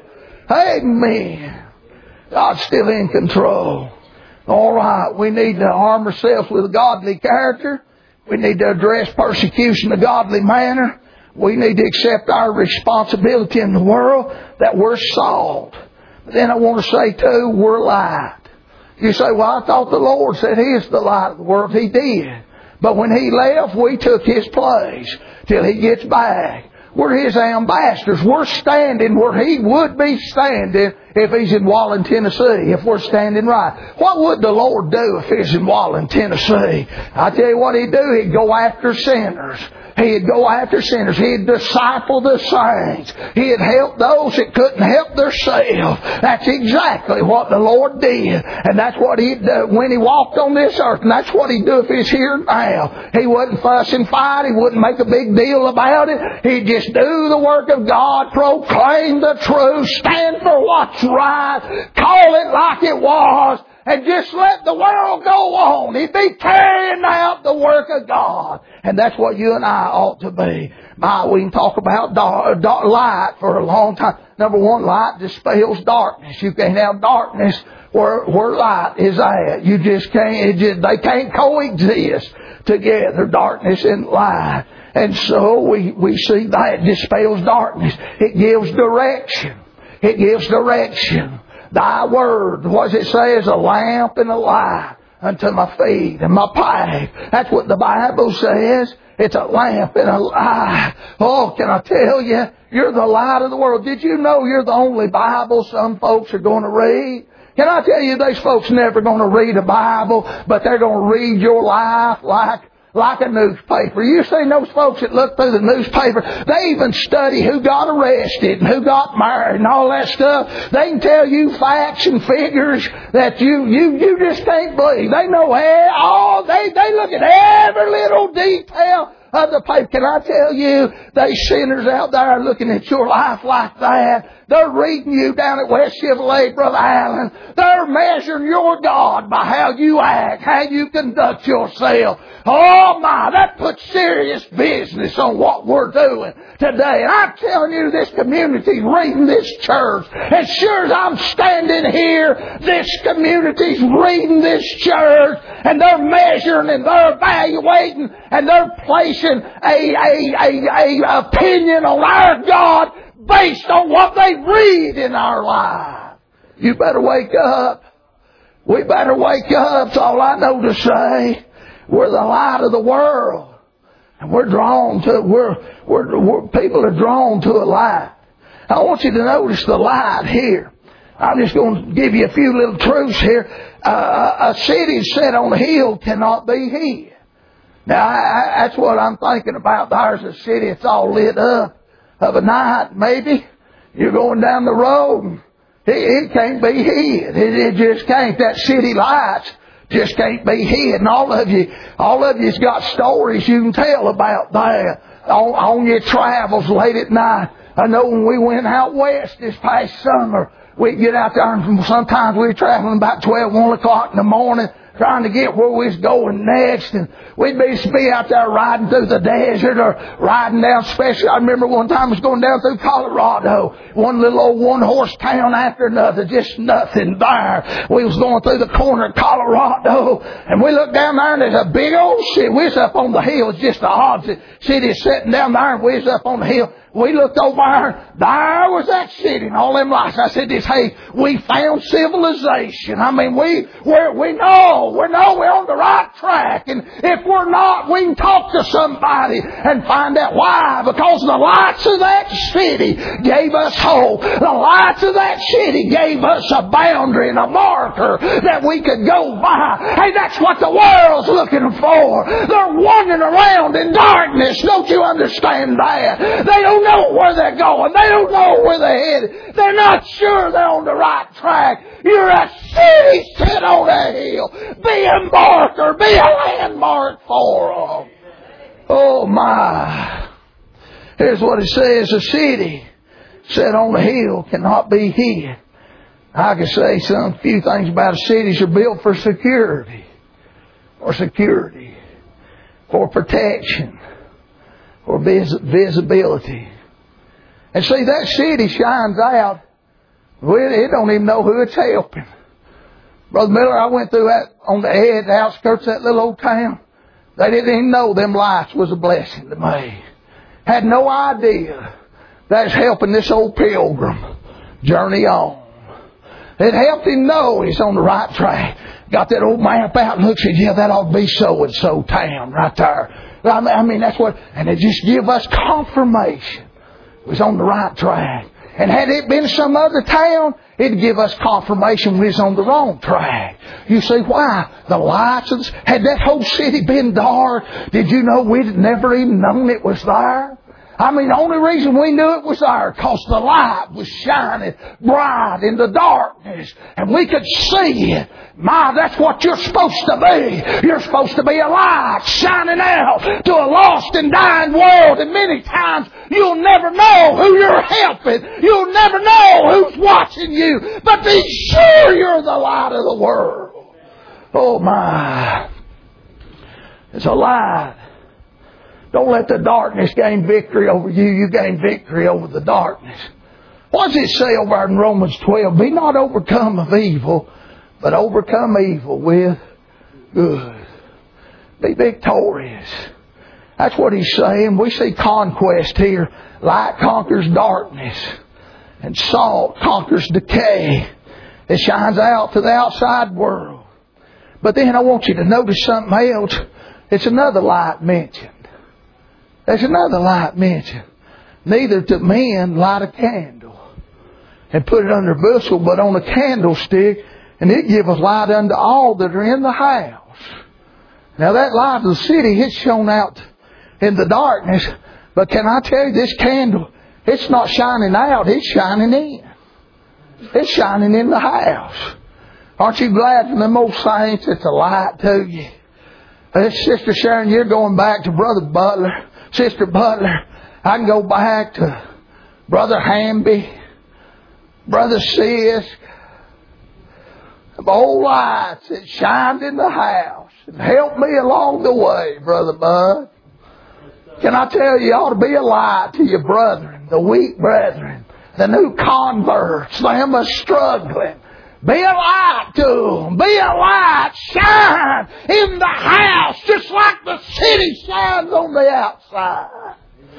Amen. God's still in control. All right, we need to arm ourselves with a godly character. We need to address persecution in a godly manner. We need to accept our responsibility in the world that we're salt. But then I want to say too, we're light. You say, well, I thought the Lord said He is the light of the world. He did. But when He left, we took His place till He gets back. We're His ambassadors. We're standing where He would be standing if He's in Wallen, Tennessee, if we're standing right. What would the Lord do if He's in Wallen, Tennessee? I tell you what He'd do. He'd go after sinners. He'd go after sinners. He'd disciple the saints. He'd help those that couldn't help themselves. That's exactly what the Lord did. And that's what He'd do when He walked on this earth. And that's what He'd do if He's here now. He wouldn't fuss and fight. He wouldn't make a big deal about it. He'd just do the work of God, proclaim the truth, stand for what's right, call it like it was, and just let the world go on. He'd be carrying out the work of God. And that's what you and I ought to be. My, we can talk about dark, dark, light for a long time. Number one, light dispels darkness. You can't have darkness where, where light is at. You just can't, it just, they can't coexist together, darkness and light. And so we, we see that dispels darkness. It gives direction. It gives direction. Thy word, what does it say, is a lamp and a light unto my feet and my path. That's what the Bible says. It's a lamp and a light. Oh, can I tell you, you're the light of the world. Did you know you're the only Bible some folks are going to read? Can I tell you, these folks never going to read a Bible, but they're going to read your life like Like a newspaper. You see those folks that look through the newspaper, they even study who got arrested and who got married and all that stuff. They can tell you facts and figures that you you you just can't believe. They know all, they, they look at every little detail of the paper. Can I tell you, they sinners out there are looking at your life like that. They're reading you down at West Chevrolet, Brother Allen. They're measuring your God by how you act, how you conduct yourself. Oh my, that puts serious business on what we're doing today. And I'm telling you, this community's reading this church. As sure as I'm standing here, this community's reading this church. And they're measuring and they're evaluating and they're placing a, a, a, a opinion on our God based on what they read in our life. You better wake up. We better wake up. That's all I know to say. We're the light of the world. And we're drawn to, we're, we're, we're, people are drawn to a light. I want you to notice the light here. I'm just going to give you a few little truths here. Uh, a city set on a hill cannot be hid. Now, I, I, that's what I'm thinking about. There's a city, it's all lit up of a night, maybe. You're going down the road. It, it can't be hid. It, it just can't. That city lights just can't be hid. And all of you, all of you's got stories you can tell about that on, on your travels late at night. I know when we went out west this past summer, we'd get out there and sometimes we were traveling about twelve, one o'clock in the morning, trying to get where we was going next. And we'd be, be out there riding through the desert or riding down, especially, I remember one time I was going down through Colorado, one little old one-horse town after another, just nothing there. We was going through the corner of Colorado, and we looked down there, and there's a big old city. We was up on the hill. It's just the odds that city's sitting down there, and we was up on the hill. We looked over there, there was that city and all them lights. I said this, hey, we found civilization. I mean, we, we're, we know, we know we're on the right track. And if we're not, we can talk to somebody and find out why. Because the lights of that city gave us hope. The lights of that city gave us a boundary and a marker that we could go by. Hey, that's what the world's looking for. They're wandering around in darkness. Don't you understand that? They don't know where they're going. They don't know where they're headed. They're not sure they're on the right track. You're a city set on a hill. Be a marker. Be a landmark for them. Oh my. Here's what it says. A city set on a hill cannot be hid. I can say some few things about cities are built for security. For security. For protection. For vis- visibility. And see, that city shines out. Well, it don't even know who it's helping. Brother Miller, I went through that on the edge, the outskirts of that little old town. They didn't even know them lights was a blessing to me. Had no idea that's helping this old pilgrim journey on. It helped him know he's on the right track. Got that old map out and looked and said, yeah, that ought to be so-and-so town right there. I mean, that's what, and it just give us confirmation it was on the right track. And had it been some other town, it'd give us confirmation we was on the wrong track. You see why? The lights of the, had that whole city been dark, did you know we'd never even known it was there? I mean, the only reason we knew it was there because the light was shining bright in the darkness. And we could see it. My, that's what you're supposed to be. You're supposed to be a light shining out to a lost and dying world. And many times you'll never know who you're helping. You'll never know who's watching you. But be sure you're the light of the world. Oh my. It's a light. Don't let the darkness gain victory over you. You gain victory over the darkness. What does it say over in Romans twelve? Be not overcome of evil, but overcome evil with good. Be victorious. That's what he's saying. We see conquest here. Light conquers darkness. And salt conquers decay. It shines out to the outside world. But then I want you to notice something else. It's another light mentioned. There's another light mentioned. Neither to men light a candle and put it under a bushel, but on a candlestick, and it giveth light unto all that are in the house. Now that light of the city, it's shone out in the darkness. But can I tell you, this candle, it's not shining out, it's shining in. It's shining in the house. Aren't you glad from them old saints it's a light to you? Uh, Sister Sharon, you're going back to Brother Butler. Sister Butler, I can go back to Brother Hamby, Brother Sis. The old lights that shined in the house and helped me along the way, Brother Bud. Can I tell you, you ought to be a light to your brethren, the weak brethren, the new converts, them are struggling. Be a light to them. Be a light. Shine in the house just like the city shines on the outside.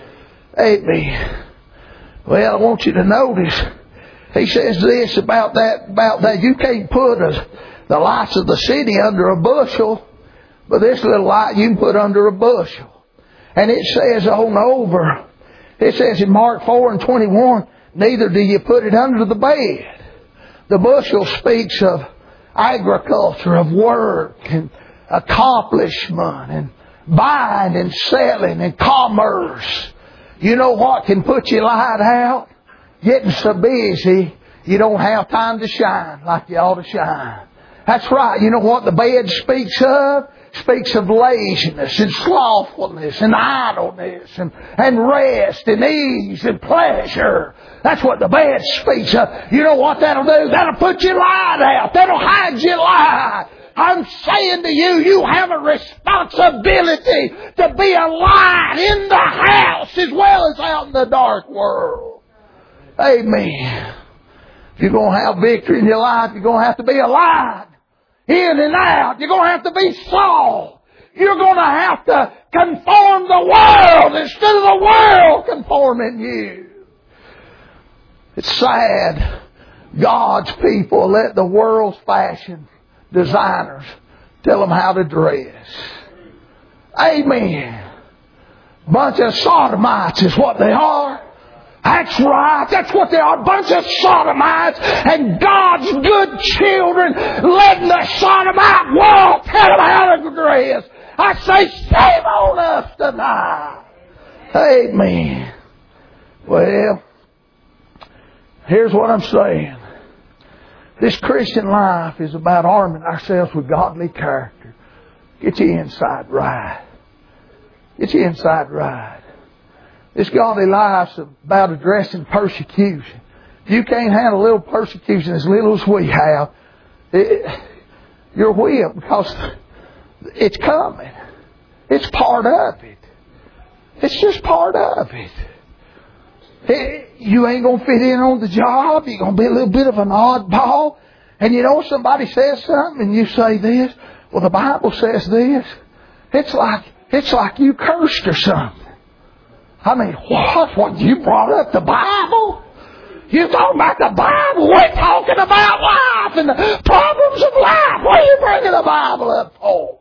Amen. Well, I want you to notice, he says this about that, about that. You can't put a, the lights of the city under a bushel, but this little light you can put under a bushel. And it says on over, it says in Mark four and twenty-one, neither do you put it under the bed. The bushel speaks of agriculture, of work and accomplishment and buying and selling and commerce. You know what can put your light out? Getting so busy you don't have time to shine like you ought to shine. That's right. You know what the bed speaks of? Speaks of laziness and slothfulness and idleness and, and rest and ease and pleasure. That's what the bed speaks of. You know what that'll do? That'll put your light out. That'll hide your light. I'm saying to you, you have a responsibility to be a light in the house as well as out in the dark world. Amen. If you're going to have victory in your life, you're going to have to be a light. In and out. You're going to have to be salt. You're going to have to conform the world instead of the world conforming you. It's sad. God's people let the world's fashion designers tell them how to dress. Amen. Bunch of sodomites is what they are. That's right. That's what they are. A bunch of sodomites. And God's good children letting the sodomite world tell them how to dress. I say, shame on us tonight. Amen. Well, here's what I'm saying. This Christian life is about arming ourselves with godly character. Get your inside right. Get your inside right. This godly life's about addressing persecution. If you can't handle a little persecution as little as we have, it, you're whipped because it's coming. It's part of it. It's just part of it. it you ain't going to fit in on the job. You're going to be a little bit of an oddball. And you know, somebody says something and you say this. Well, the Bible says this. It's like, it's like you cursed or something. I mean, what? What? You brought up the Bible? You talking about the Bible? We're talking about life and the problems of life. What are you bringing the Bible up for?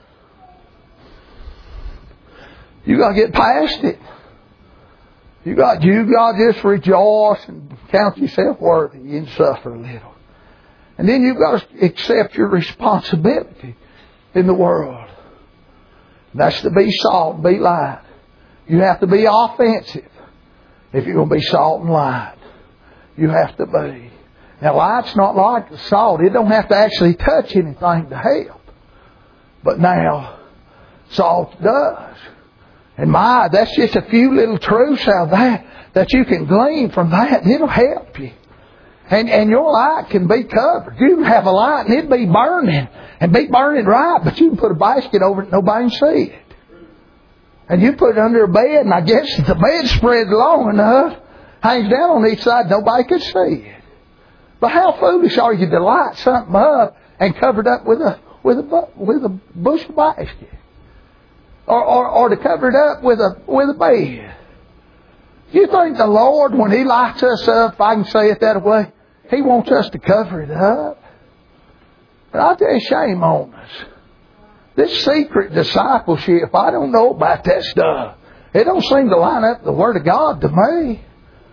You got to get past it. You got you got to just rejoice and count yourself worthy and suffer a little. And then you've got to accept your responsibility in the world. That's to be salt and be light. You have to be offensive if you're going to be salt and light. You have to be. Now, light's not like the salt. It don't have to actually touch anything to help. But now, salt does. And my, that's just a few little truths out of that that you can glean from that. And it'll help you. And, and your light can be covered. You can have a light and it'll be burning. And be burning right. But you can put a basket over it and nobody can see it. And you put it under a bed, and I guess if the bed spread long enough, hangs down on each side, nobody could see it. But how foolish are you to light something up and cover it up with a with a with a bushel basket? or, or, or to cover it up with a with a bed. You think the Lord, when He lights us up, if I can say it that way, He wants us to cover it up? But I'll tell you, shame on us. This secret discipleship, I don't know about that stuff. It don't seem to line up with the Word of God to me.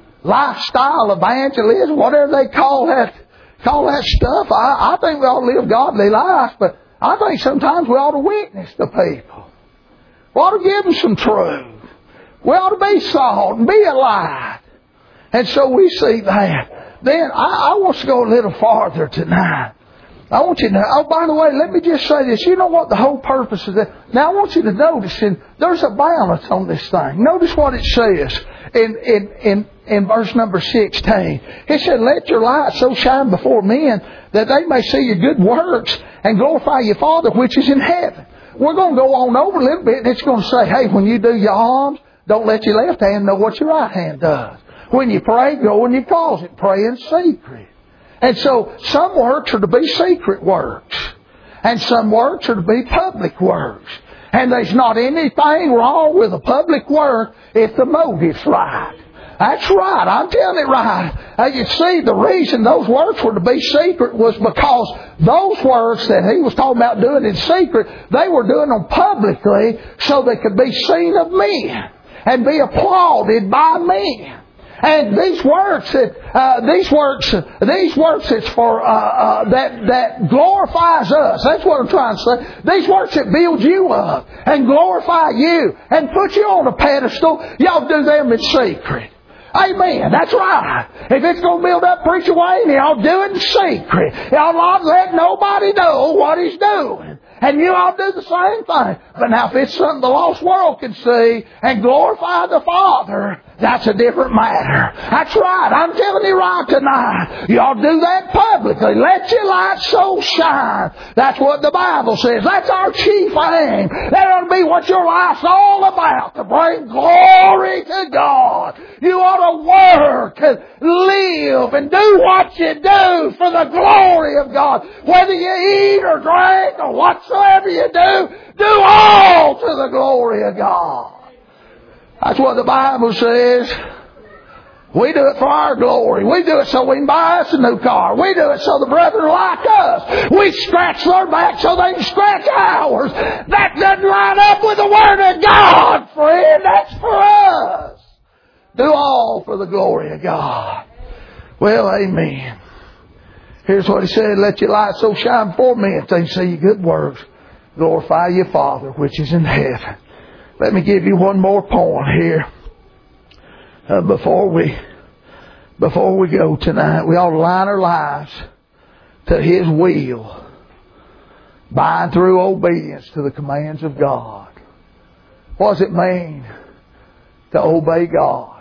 Lifestyle evangelism, whatever they call that, call that stuff. I, I think we ought to live godly lives, but I think sometimes we ought to witness to people. We ought to give them some truth. We ought to be salt and be a light. And so we see that. Then I, I want to go a little farther tonight. I want you to know, oh, by the way, let me just say this. You know what the whole purpose of that? Now I want you to notice, and there's a balance on this thing. Notice what it says in, in, in, in verse number sixteen. It said, let your light so shine before men that they may see your good works and glorify your Father which is in heaven. We're going to go on over a little bit, and it's going to say, hey, when you do your alms, don't let your left hand know what your right hand does. When you pray, go in your closet, pray in secret. And so some works are to be secret works. And some works are to be public works. And there's not anything wrong with a public work if the motive's right. That's right. I'm telling it right. Uh, you see, the reason those works were to be secret was because those works that he was talking about doing in secret, they were doing them publicly so they could be seen of men and be applauded by men. And these works, uh, these works, these works, it's for uh, uh, that that glorifies us. That's what I'm trying to say. These works that build you up and glorify you and put you on a pedestal, y'all do them in secret. Amen. That's right. If it's going to build up Preacher Wayne, y'all do it in secret. Y'all not let nobody know what he's doing. And you all do the same thing. But now if it's something the lost world can see and glorify the Father, that's a different matter. That's right. I'm telling you right tonight. You ought to do that publicly. Let your light so shine. That's what the Bible says. That's our chief aim. That ought to be what your life's all about. To bring glory to God. You ought to work and live and do what you do for the glory of God. Whether you eat or drink or whatsoever you do, do all to the glory of God. That's what the Bible says. We do it for our glory. We do it so we can buy us a new car. We do it so the brethren like us. We scratch their back so they can scratch ours. That doesn't line up with the Word of God, friend. That's for us. Do all for the glory of God. Well, amen. Here's what he said. Let your light so shine before men that they see your good works. Glorify your Father which is in heaven. Let me give you one more point here. Uh, before we before we go tonight, we ought to line our lives to His will by and through obedience to the commands of God. What does it mean to obey God?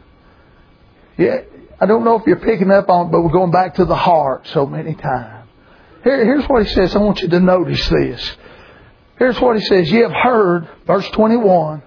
Yeah, I don't know if you're picking up on it, but we're going back to the heart so many times. Here, here's what he says. I want you to notice this. Here's what he says. You have heard, verse twenty-one.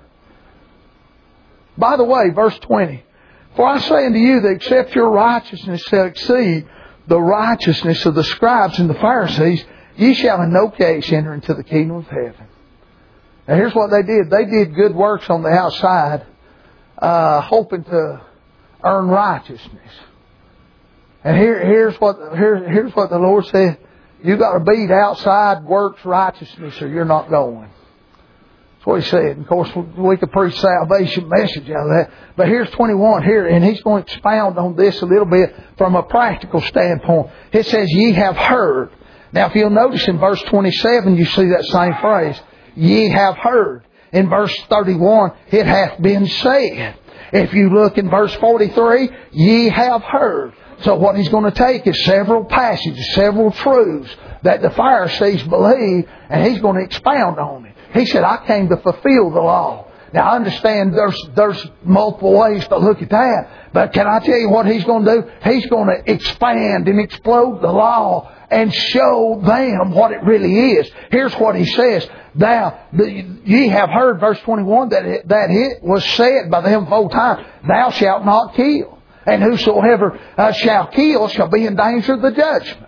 By the way, verse twenty. For I say unto you that except your righteousness shall exceed the righteousness of the scribes and the Pharisees, ye shall in no case enter into the kingdom of heaven. Now here's what they did. They did good works on the outside, uh, hoping to earn righteousness. And here, here's what here, here's what the Lord said. You got to beat outside works righteousness or you're not going. That's what He said. And of course, we could preach salvation message out of that. But here's twenty-one here, and He's going to expound on this a little bit from a practical standpoint. It says, ye have heard. Now, if you'll notice in verse twenty-seven, you see that same phrase. Ye have heard. In verse thirty-one, it hath been said. If you look in verse forty-three, ye have heard. So what He's going to take is several passages, several truths that the Pharisees believe, and He's going to expound on it. He said, I came to fulfill the law. Now I understand there's there's multiple ways to look at that, but can I tell you what He's going to do? He's going to expand and explode the law and show them what it really is. Here's what He says. Thou, ye have heard, verse twenty-one, that it, that it was said by them of old time, thou shalt not kill. And whosoever uh, shall kill shall be in danger of the judgment.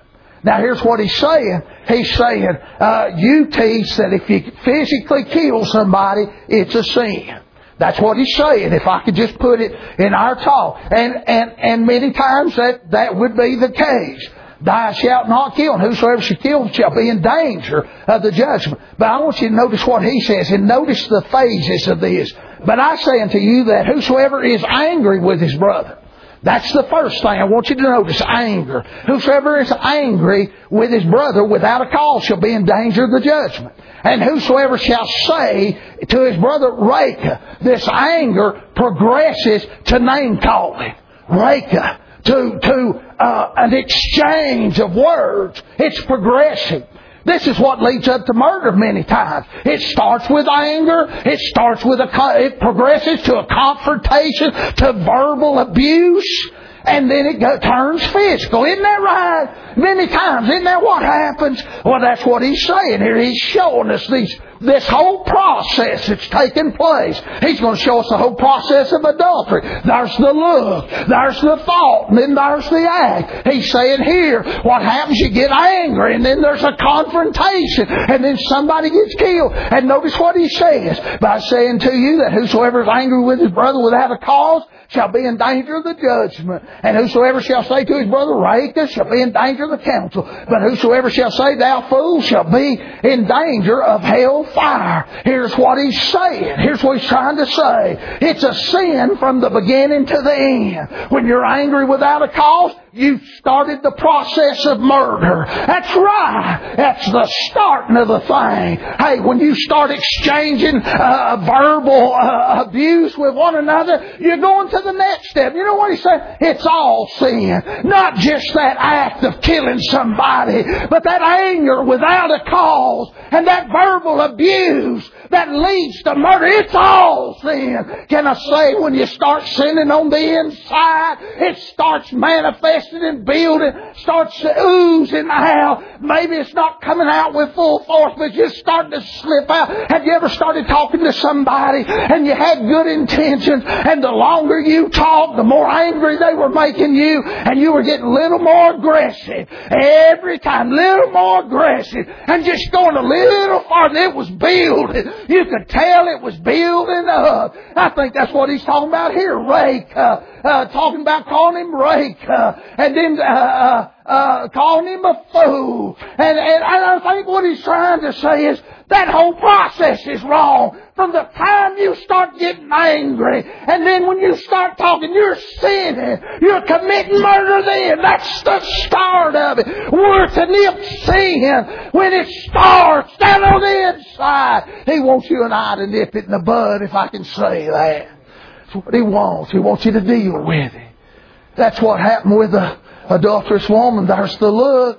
Now here's what he's saying. He's saying, uh, you teach that if you physically kill somebody, it's a sin. That's what he's saying, if I could just put it in our talk. And, and, and many times that, that would be the case. Thou shalt not kill, and whosoever shall kill shall be in danger of the judgment. But I want you to notice what he says, and notice the phases of this. But I say unto you that whosoever is angry with his brother, that's the first thing I want you to notice, anger. Whosoever is angry with his brother without a cause shall be in danger of the judgment. And whosoever shall say to his brother, Reka, this anger progresses to name calling. Reka, to, to uh, an exchange of words. It's progressive. This is what leads up to murder many times. It starts with anger. It starts with a, it progresses to a confrontation, to verbal abuse. And then it go, turns physical. Isn't that right? Many times. Isn't that what happens? Well, that's what he's saying here. He's showing us these, this whole process that's taking place. He's going to show us the whole process of adultery. There's the look. There's the thought. And then there's the act. He's saying here, what happens? You get angry. And then there's a confrontation. And then somebody gets killed. And notice what he says. By saying to you that whosoever is angry with his brother without a cause shall be in danger of the judgment. And whosoever shall say to his brother, Reka, shall be in danger of the council. But whosoever shall say, thou fool, shall be in danger of hell fire. Here's what he's saying. Here's what he's trying to say. It's a sin from the beginning to the end. When you're angry without a cause, you've started the process of murder. That's right. That's the starting of the thing. Hey, when you start exchanging uh, verbal uh, abuse with one another, you're going to the next step. You know what he's saying? It's all sin. Not just that act of killing somebody, but that anger without a cause and that verbal abuse that leads to murder. It's all sin. Can I say, when you start sinning on the inside, it starts manifesting and building, starts oozing out. Maybe it's not coming out with full force, but it's just starting to slip out. Have you ever started talking to somebody and you had good intentions, and the longer you talked, the more angry they were making you, and you were getting a little more aggressive every time, little more aggressive, and just going a little farther. It was building. You could tell it was building up. I think that's what he's talking about here. Rake, uh, uh, talking about calling him Rake, uh, and then uh, uh, uh, calling him a fool. And, and I think what he's trying to say is that whole process is wrong. From the time you start getting angry, and then when you start talking, you're sinning. You're committing murder then. That's the start of it. We're to nip sin when it starts down on the inside. He wants you and I to nip it in the bud, if I can say that. That's what he wants. He wants you to deal with it. That's what happened with the adulterous woman. There's the look.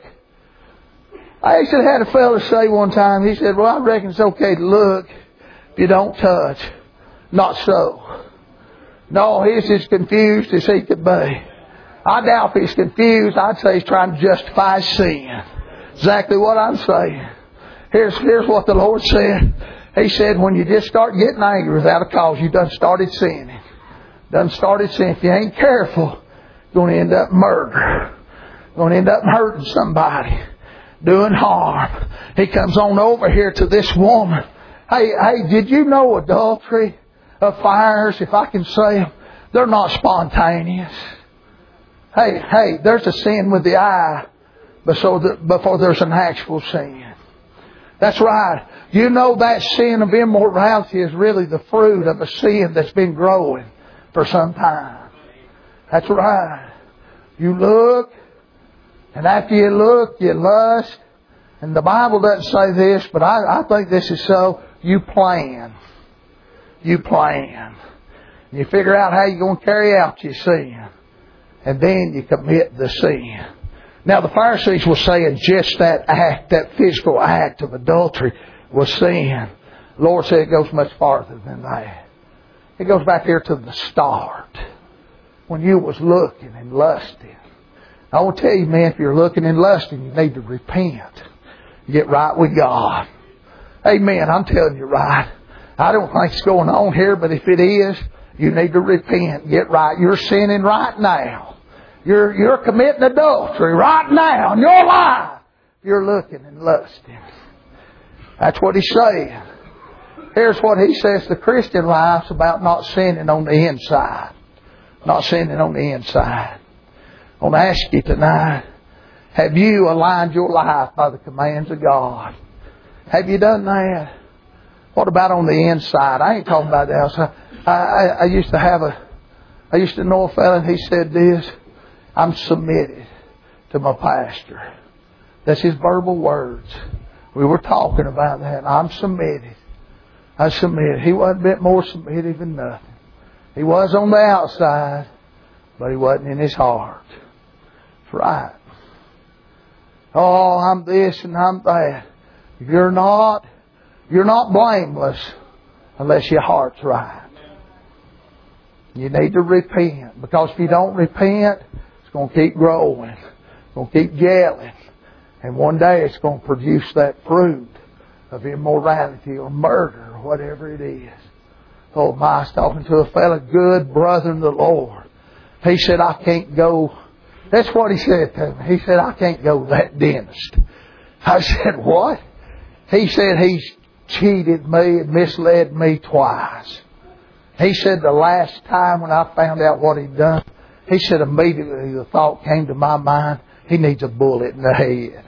I actually had a fellow say one time, he said, well, I reckon it's okay to look if you don't touch. Not so. No, he's as confused as he could be. I doubt if he's confused. I'd say he's trying to justify sin. Exactly what I'm saying. Here's, here's what the Lord said. He said, when you just start getting angry without a cause, you done started sinning. Done started sinning. If you ain't careful, you're going to end up murder. You're going to end up hurting somebody. Doing harm. He comes on over here to this woman. Hey, hey, did you know adultery affairs, if I can say them, they're not spontaneous. Hey, hey, there's a sin with the eye before there's an actual sin. That's right. You know that sin of immorality is really the fruit of a sin that's been growing for some time. That's right. You look, and after you look, you lust. And the Bible doesn't say this, but I, I think this is so. You plan. You plan. You figure out how you're going to carry out your sin. And then you commit the sin. Now the Pharisees were saying just that act, that physical act of adultery was sin. The Lord said it goes much farther than that. It goes back here to the start. When you was looking and lusting. I want to tell you, man, if you're looking and lusting, you need to repent. Get right with God. Amen. I'm telling you right. I don't think it's going on here, but if it is, you need to repent. Get right. You're sinning right now. You're, you're committing adultery right now in your life. You're looking and lusting. That's what he's saying. Here's what he says. The Christian life's about not sinning on the inside. Not sinning on the inside. I want to ask you tonight, have you aligned your life by the commands of God? Have you done that? What about on the inside? I ain't talking about the outside. I, I, I used to have a, I used to know a fellow and he said this, I'm submitted to my pastor. That's his verbal words. We were talking about that. I'm submitted. I submitted. He wasn't a bit more submitted than nothing. He was on the outside, but he wasn't in his heart. That's right. Oh, I'm this and I'm that. You're not, you're not blameless unless your heart's right. You need to repent, because if you don't repent, it's going to keep growing. It's going to keep gelling. And one day it's going to produce that fruit of immorality or murder or whatever it is. Oh my, I was talking to a fellow, good brother in the Lord. He said, I can't go. That's what he said to me. He said, I can't go to that dentist. I said, what? He said, he's cheated me and misled me twice. He said, the last time when I found out what he'd done, he said, immediately the thought came to my mind, he needs a bullet in the head.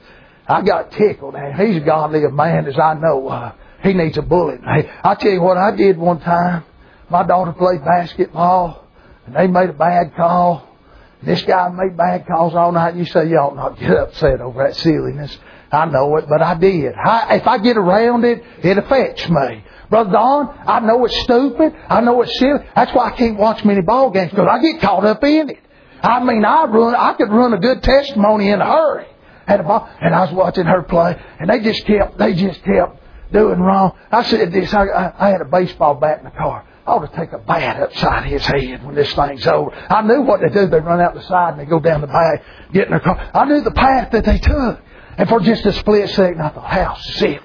I got tickled. He's godly a man as I know. Uh, he needs a bullet in the head. I tell you what I did one time. My daughter played basketball, and they made a bad call. This guy made bad calls all night. You say you ought not get upset over that silliness. I know it, but I did. I, if I get around it, it affects me. Brother Don, I know it's stupid. I know it's silly. That's why I can't watch many ball games, because I get caught up in it. I mean, I run. I could run a good testimony in a hurry. Had a ball, and I was watching her play, and they just kept, they just kept doing wrong. I said this. I, I, I had a baseball bat in the car. I ought to take a bat upside his head when this thing's over. I knew what they do. They run out the side and they go down the back, get in their car. I knew the path that they took. And for just a split second, I thought, how silly.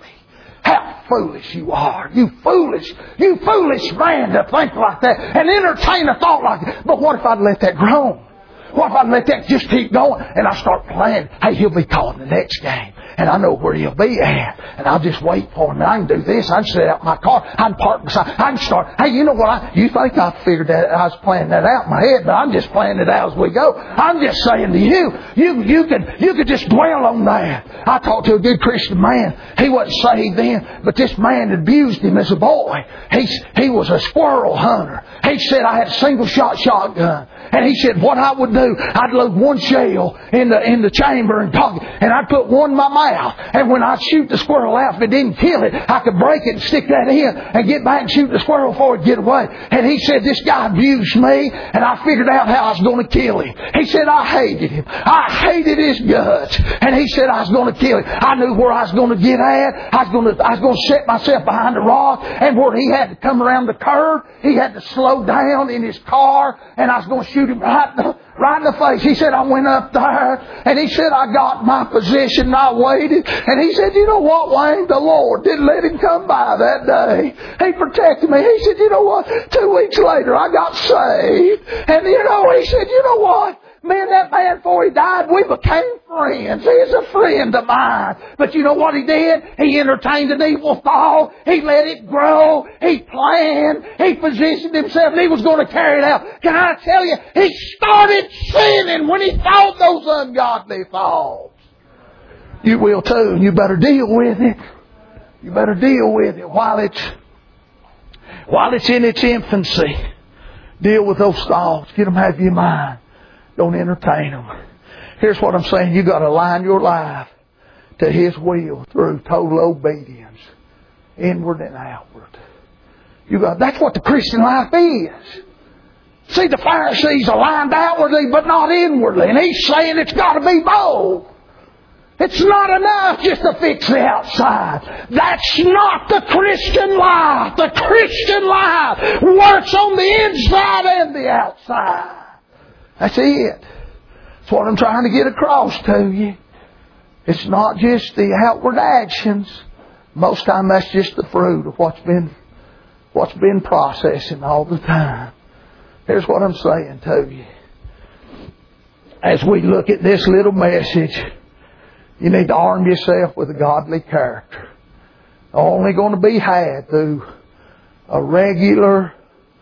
How foolish you are. You foolish, you foolish man to think like that and entertain a thought like that. But what if I'd let that grow? What if I let that just keep going and I start playing? Hey, he'll be calling the next game. And I know where he'll be at. And I'll just wait for him. And I can do this. I can set out my car. I can park beside. I can start. Hey, you know what? I, you think I figured that I was planning that out in my head, but I'm just planning it out as we go. I'm just saying to you, you, you could, you could just dwell on that. I talked to a good Christian man. He wasn't saved then, but this man abused him as a boy. He, he was a squirrel hunter. He said I had a single shot shotgun. And he said what I would do, I'd load one shell in the, in the chamber and talk, and I'd put one in my mouth. And when I'd shoot the squirrel out, if it didn't kill it, I could break it and stick that in and get back and shoot the squirrel before it get away. And he said, this guy abused me, and I figured out how I was going to kill him. He said, I hated him. I hated his guts. And he said, I was going to kill him. I knew where I was going to get at. I was going to, I was going to set myself behind a rock, and where he had to come around the curve, he had to slow down in his car, and I was going to shoot him right in the, right in the face. He said, I went up there, and he said, I got my position, and I waited. And he said, you know what, Wayne? The Lord didn't let him come by that day. He protected me. He said, you know what? Two weeks later, I got saved. And you know, he said, you know what? Me and that man, before he died, we became friends. He's a friend of mine. But you know what he did? He entertained an evil thought. He let it grow. He planned. He positioned himself, and he was going to carry it out. Can I tell you? He started sinning when he thought those ungodly thoughts. You will too. You better deal with it. You better deal with it while it's while it's in its infancy. Deal with those thoughts. Get them out of your mind. Don't entertain them. Here's what I'm saying. You've got to align your life to His will through total obedience, inward and outward. You got. That's what the Christian life is. See, the Pharisees aligned outwardly, but not inwardly, and He's saying it's got to be both. It's not enough just to fix the outside. That's not the Christian life. The Christian life works on the inside and the outside. That's it. That's what I'm trying to get across to you. It's not just the outward actions. Most time that's just the fruit of what's been, what's been processing all the time. Here's what I'm saying to you. as we look at this little message, you need to arm yourself with a godly character. Only going to be had through a regular,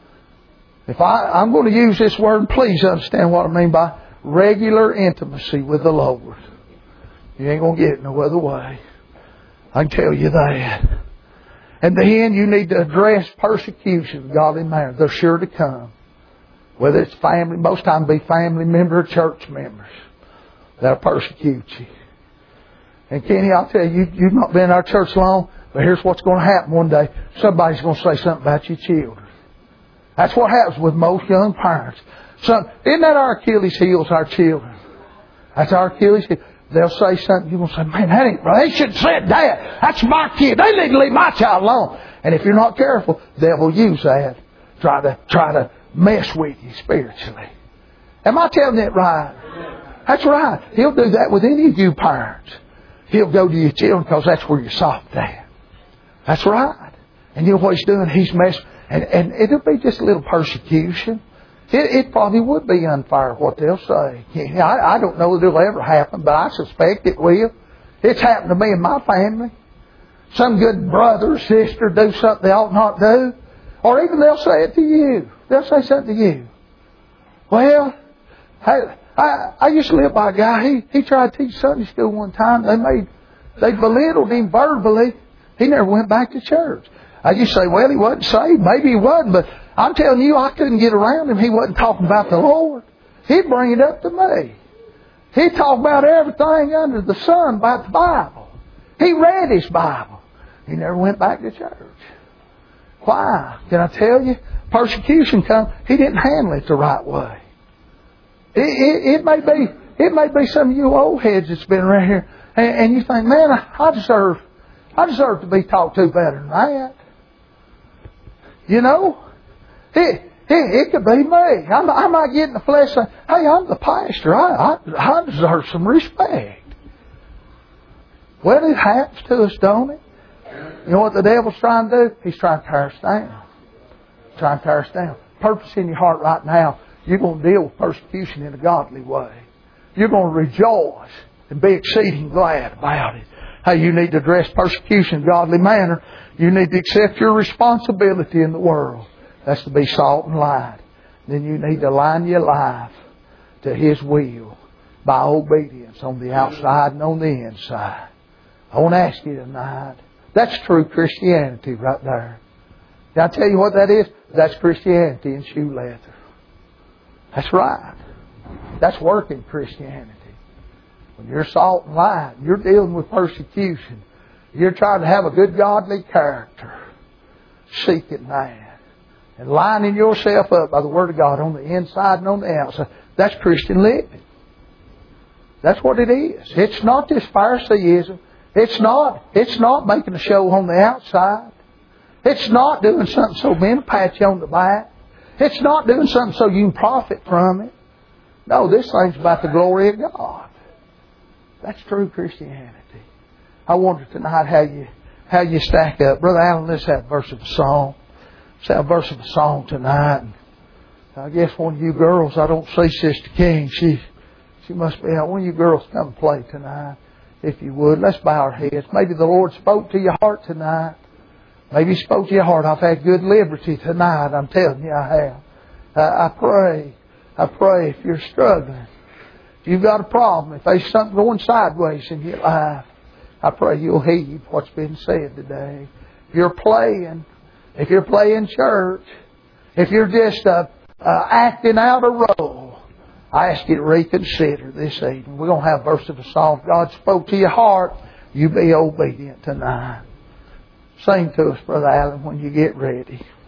if I, I'm going to use this word, please understand what I mean by regular intimacy with the Lord. You ain't going to get it no other way. I can tell you that. And then you need to address persecution in a godly manner. They're sure to come. Whether it's family, most times be family members or church members that'll persecute you. And Kenny, I'll tell you, you've not been in our church long, but here's what's going to happen one day. Somebody's going to say something about your children. That's what happens with most young parents. So, isn't that our Achilles heels, our children? That's our Achilles heel. They'll say something, you're going to say, man, that ain't right. They shouldn't have said that. That's my kid. They need to leave my child alone. And if you're not careful, the devil will use that. Try to, try to mess with you spiritually. Am I telling it right? That's right. He'll do that with any of you parents. He'll go to your children because that's where you're soft at. That's right. And you know what he's doing? He's messing. And, and it'll be just a little persecution. It, it probably would be unfair what they'll say. I, I don't know if it'll ever happen, but I suspect it will. It's happened to me and my family. Some good brother or sister do something they ought not do. Or even they'll say it to you. They'll say something to you. Well, I, I, I used to live by a guy. He, he tried to teach Sunday school one time. They made, they belittled him verbally. He never went back to church. I used to say, well, he wasn't saved. Maybe he wasn't, but I'm telling you, I couldn't get around him. He wasn't talking about the Lord. He'd bring it up to me. He'd talk about everything under the sun about the Bible. He read his Bible. He never went back to church. Why? Can I tell you? Persecution come. He didn't handle it the right way. It, it, it may be, it may be some of you old heads that's been around here, and, and you think, man, I, I deserve, I deserve to be talked to better than that. You know, it, it, it could be me. I, I might get in the flesh and say, hey, I'm the pastor. I, I, I deserve some respect. Well, it happens to us, don't it? You know what the devil's trying to do? He's trying to tear us down. Trying to tear us down. Purpose in your heart right now, you're going to deal with persecution in a godly way. You're going to rejoice and be exceeding glad about it. Hey, you need to address persecution in a godly manner. You need to accept your responsibility in the world. That's to be salt and light. Then you need to align your life to His will by obedience on the outside and on the inside. I want to ask you tonight, that's true Christianity right there. Can I tell you what that is? That's Christianity in shoe leather. That's right. That's working Christianity. When you're salt and light, you're dealing with persecution. You're trying to have a good godly character. Seeking that. And lining yourself up by the Word of God on the inside and on the outside. That's Christian living. That's what it is. It's not this Phariseeism. It's not, it's not making a show on the outside. It's not doing something so men will pat you on the back. It's not doing something so you can profit from it. No, this thing's about the glory of God. That's true Christianity. I wonder tonight how you how you stack up. Brother Allen, let's have a verse of a song. Let's have a verse of a song tonight. And I guess one of you girls, I don't see Sister King. She she must be out. One of you girls come and play tonight. If you would, let's bow our heads. Maybe the Lord spoke to your heart tonight. Maybe He spoke to your heart. I've had good liberty tonight. I'm telling you, I have. Uh, I pray. I pray if you're struggling, if you've got a problem, if there's something going sideways in your life, I pray you'll heed what's been said today. If you're playing, if you're playing church, if you're just uh, uh, acting out a role, I ask you to reconsider this evening. We're going to have a verse of a song. If God spoke to your heart, you be obedient tonight. Sing to us, Brother Allen, when you get ready.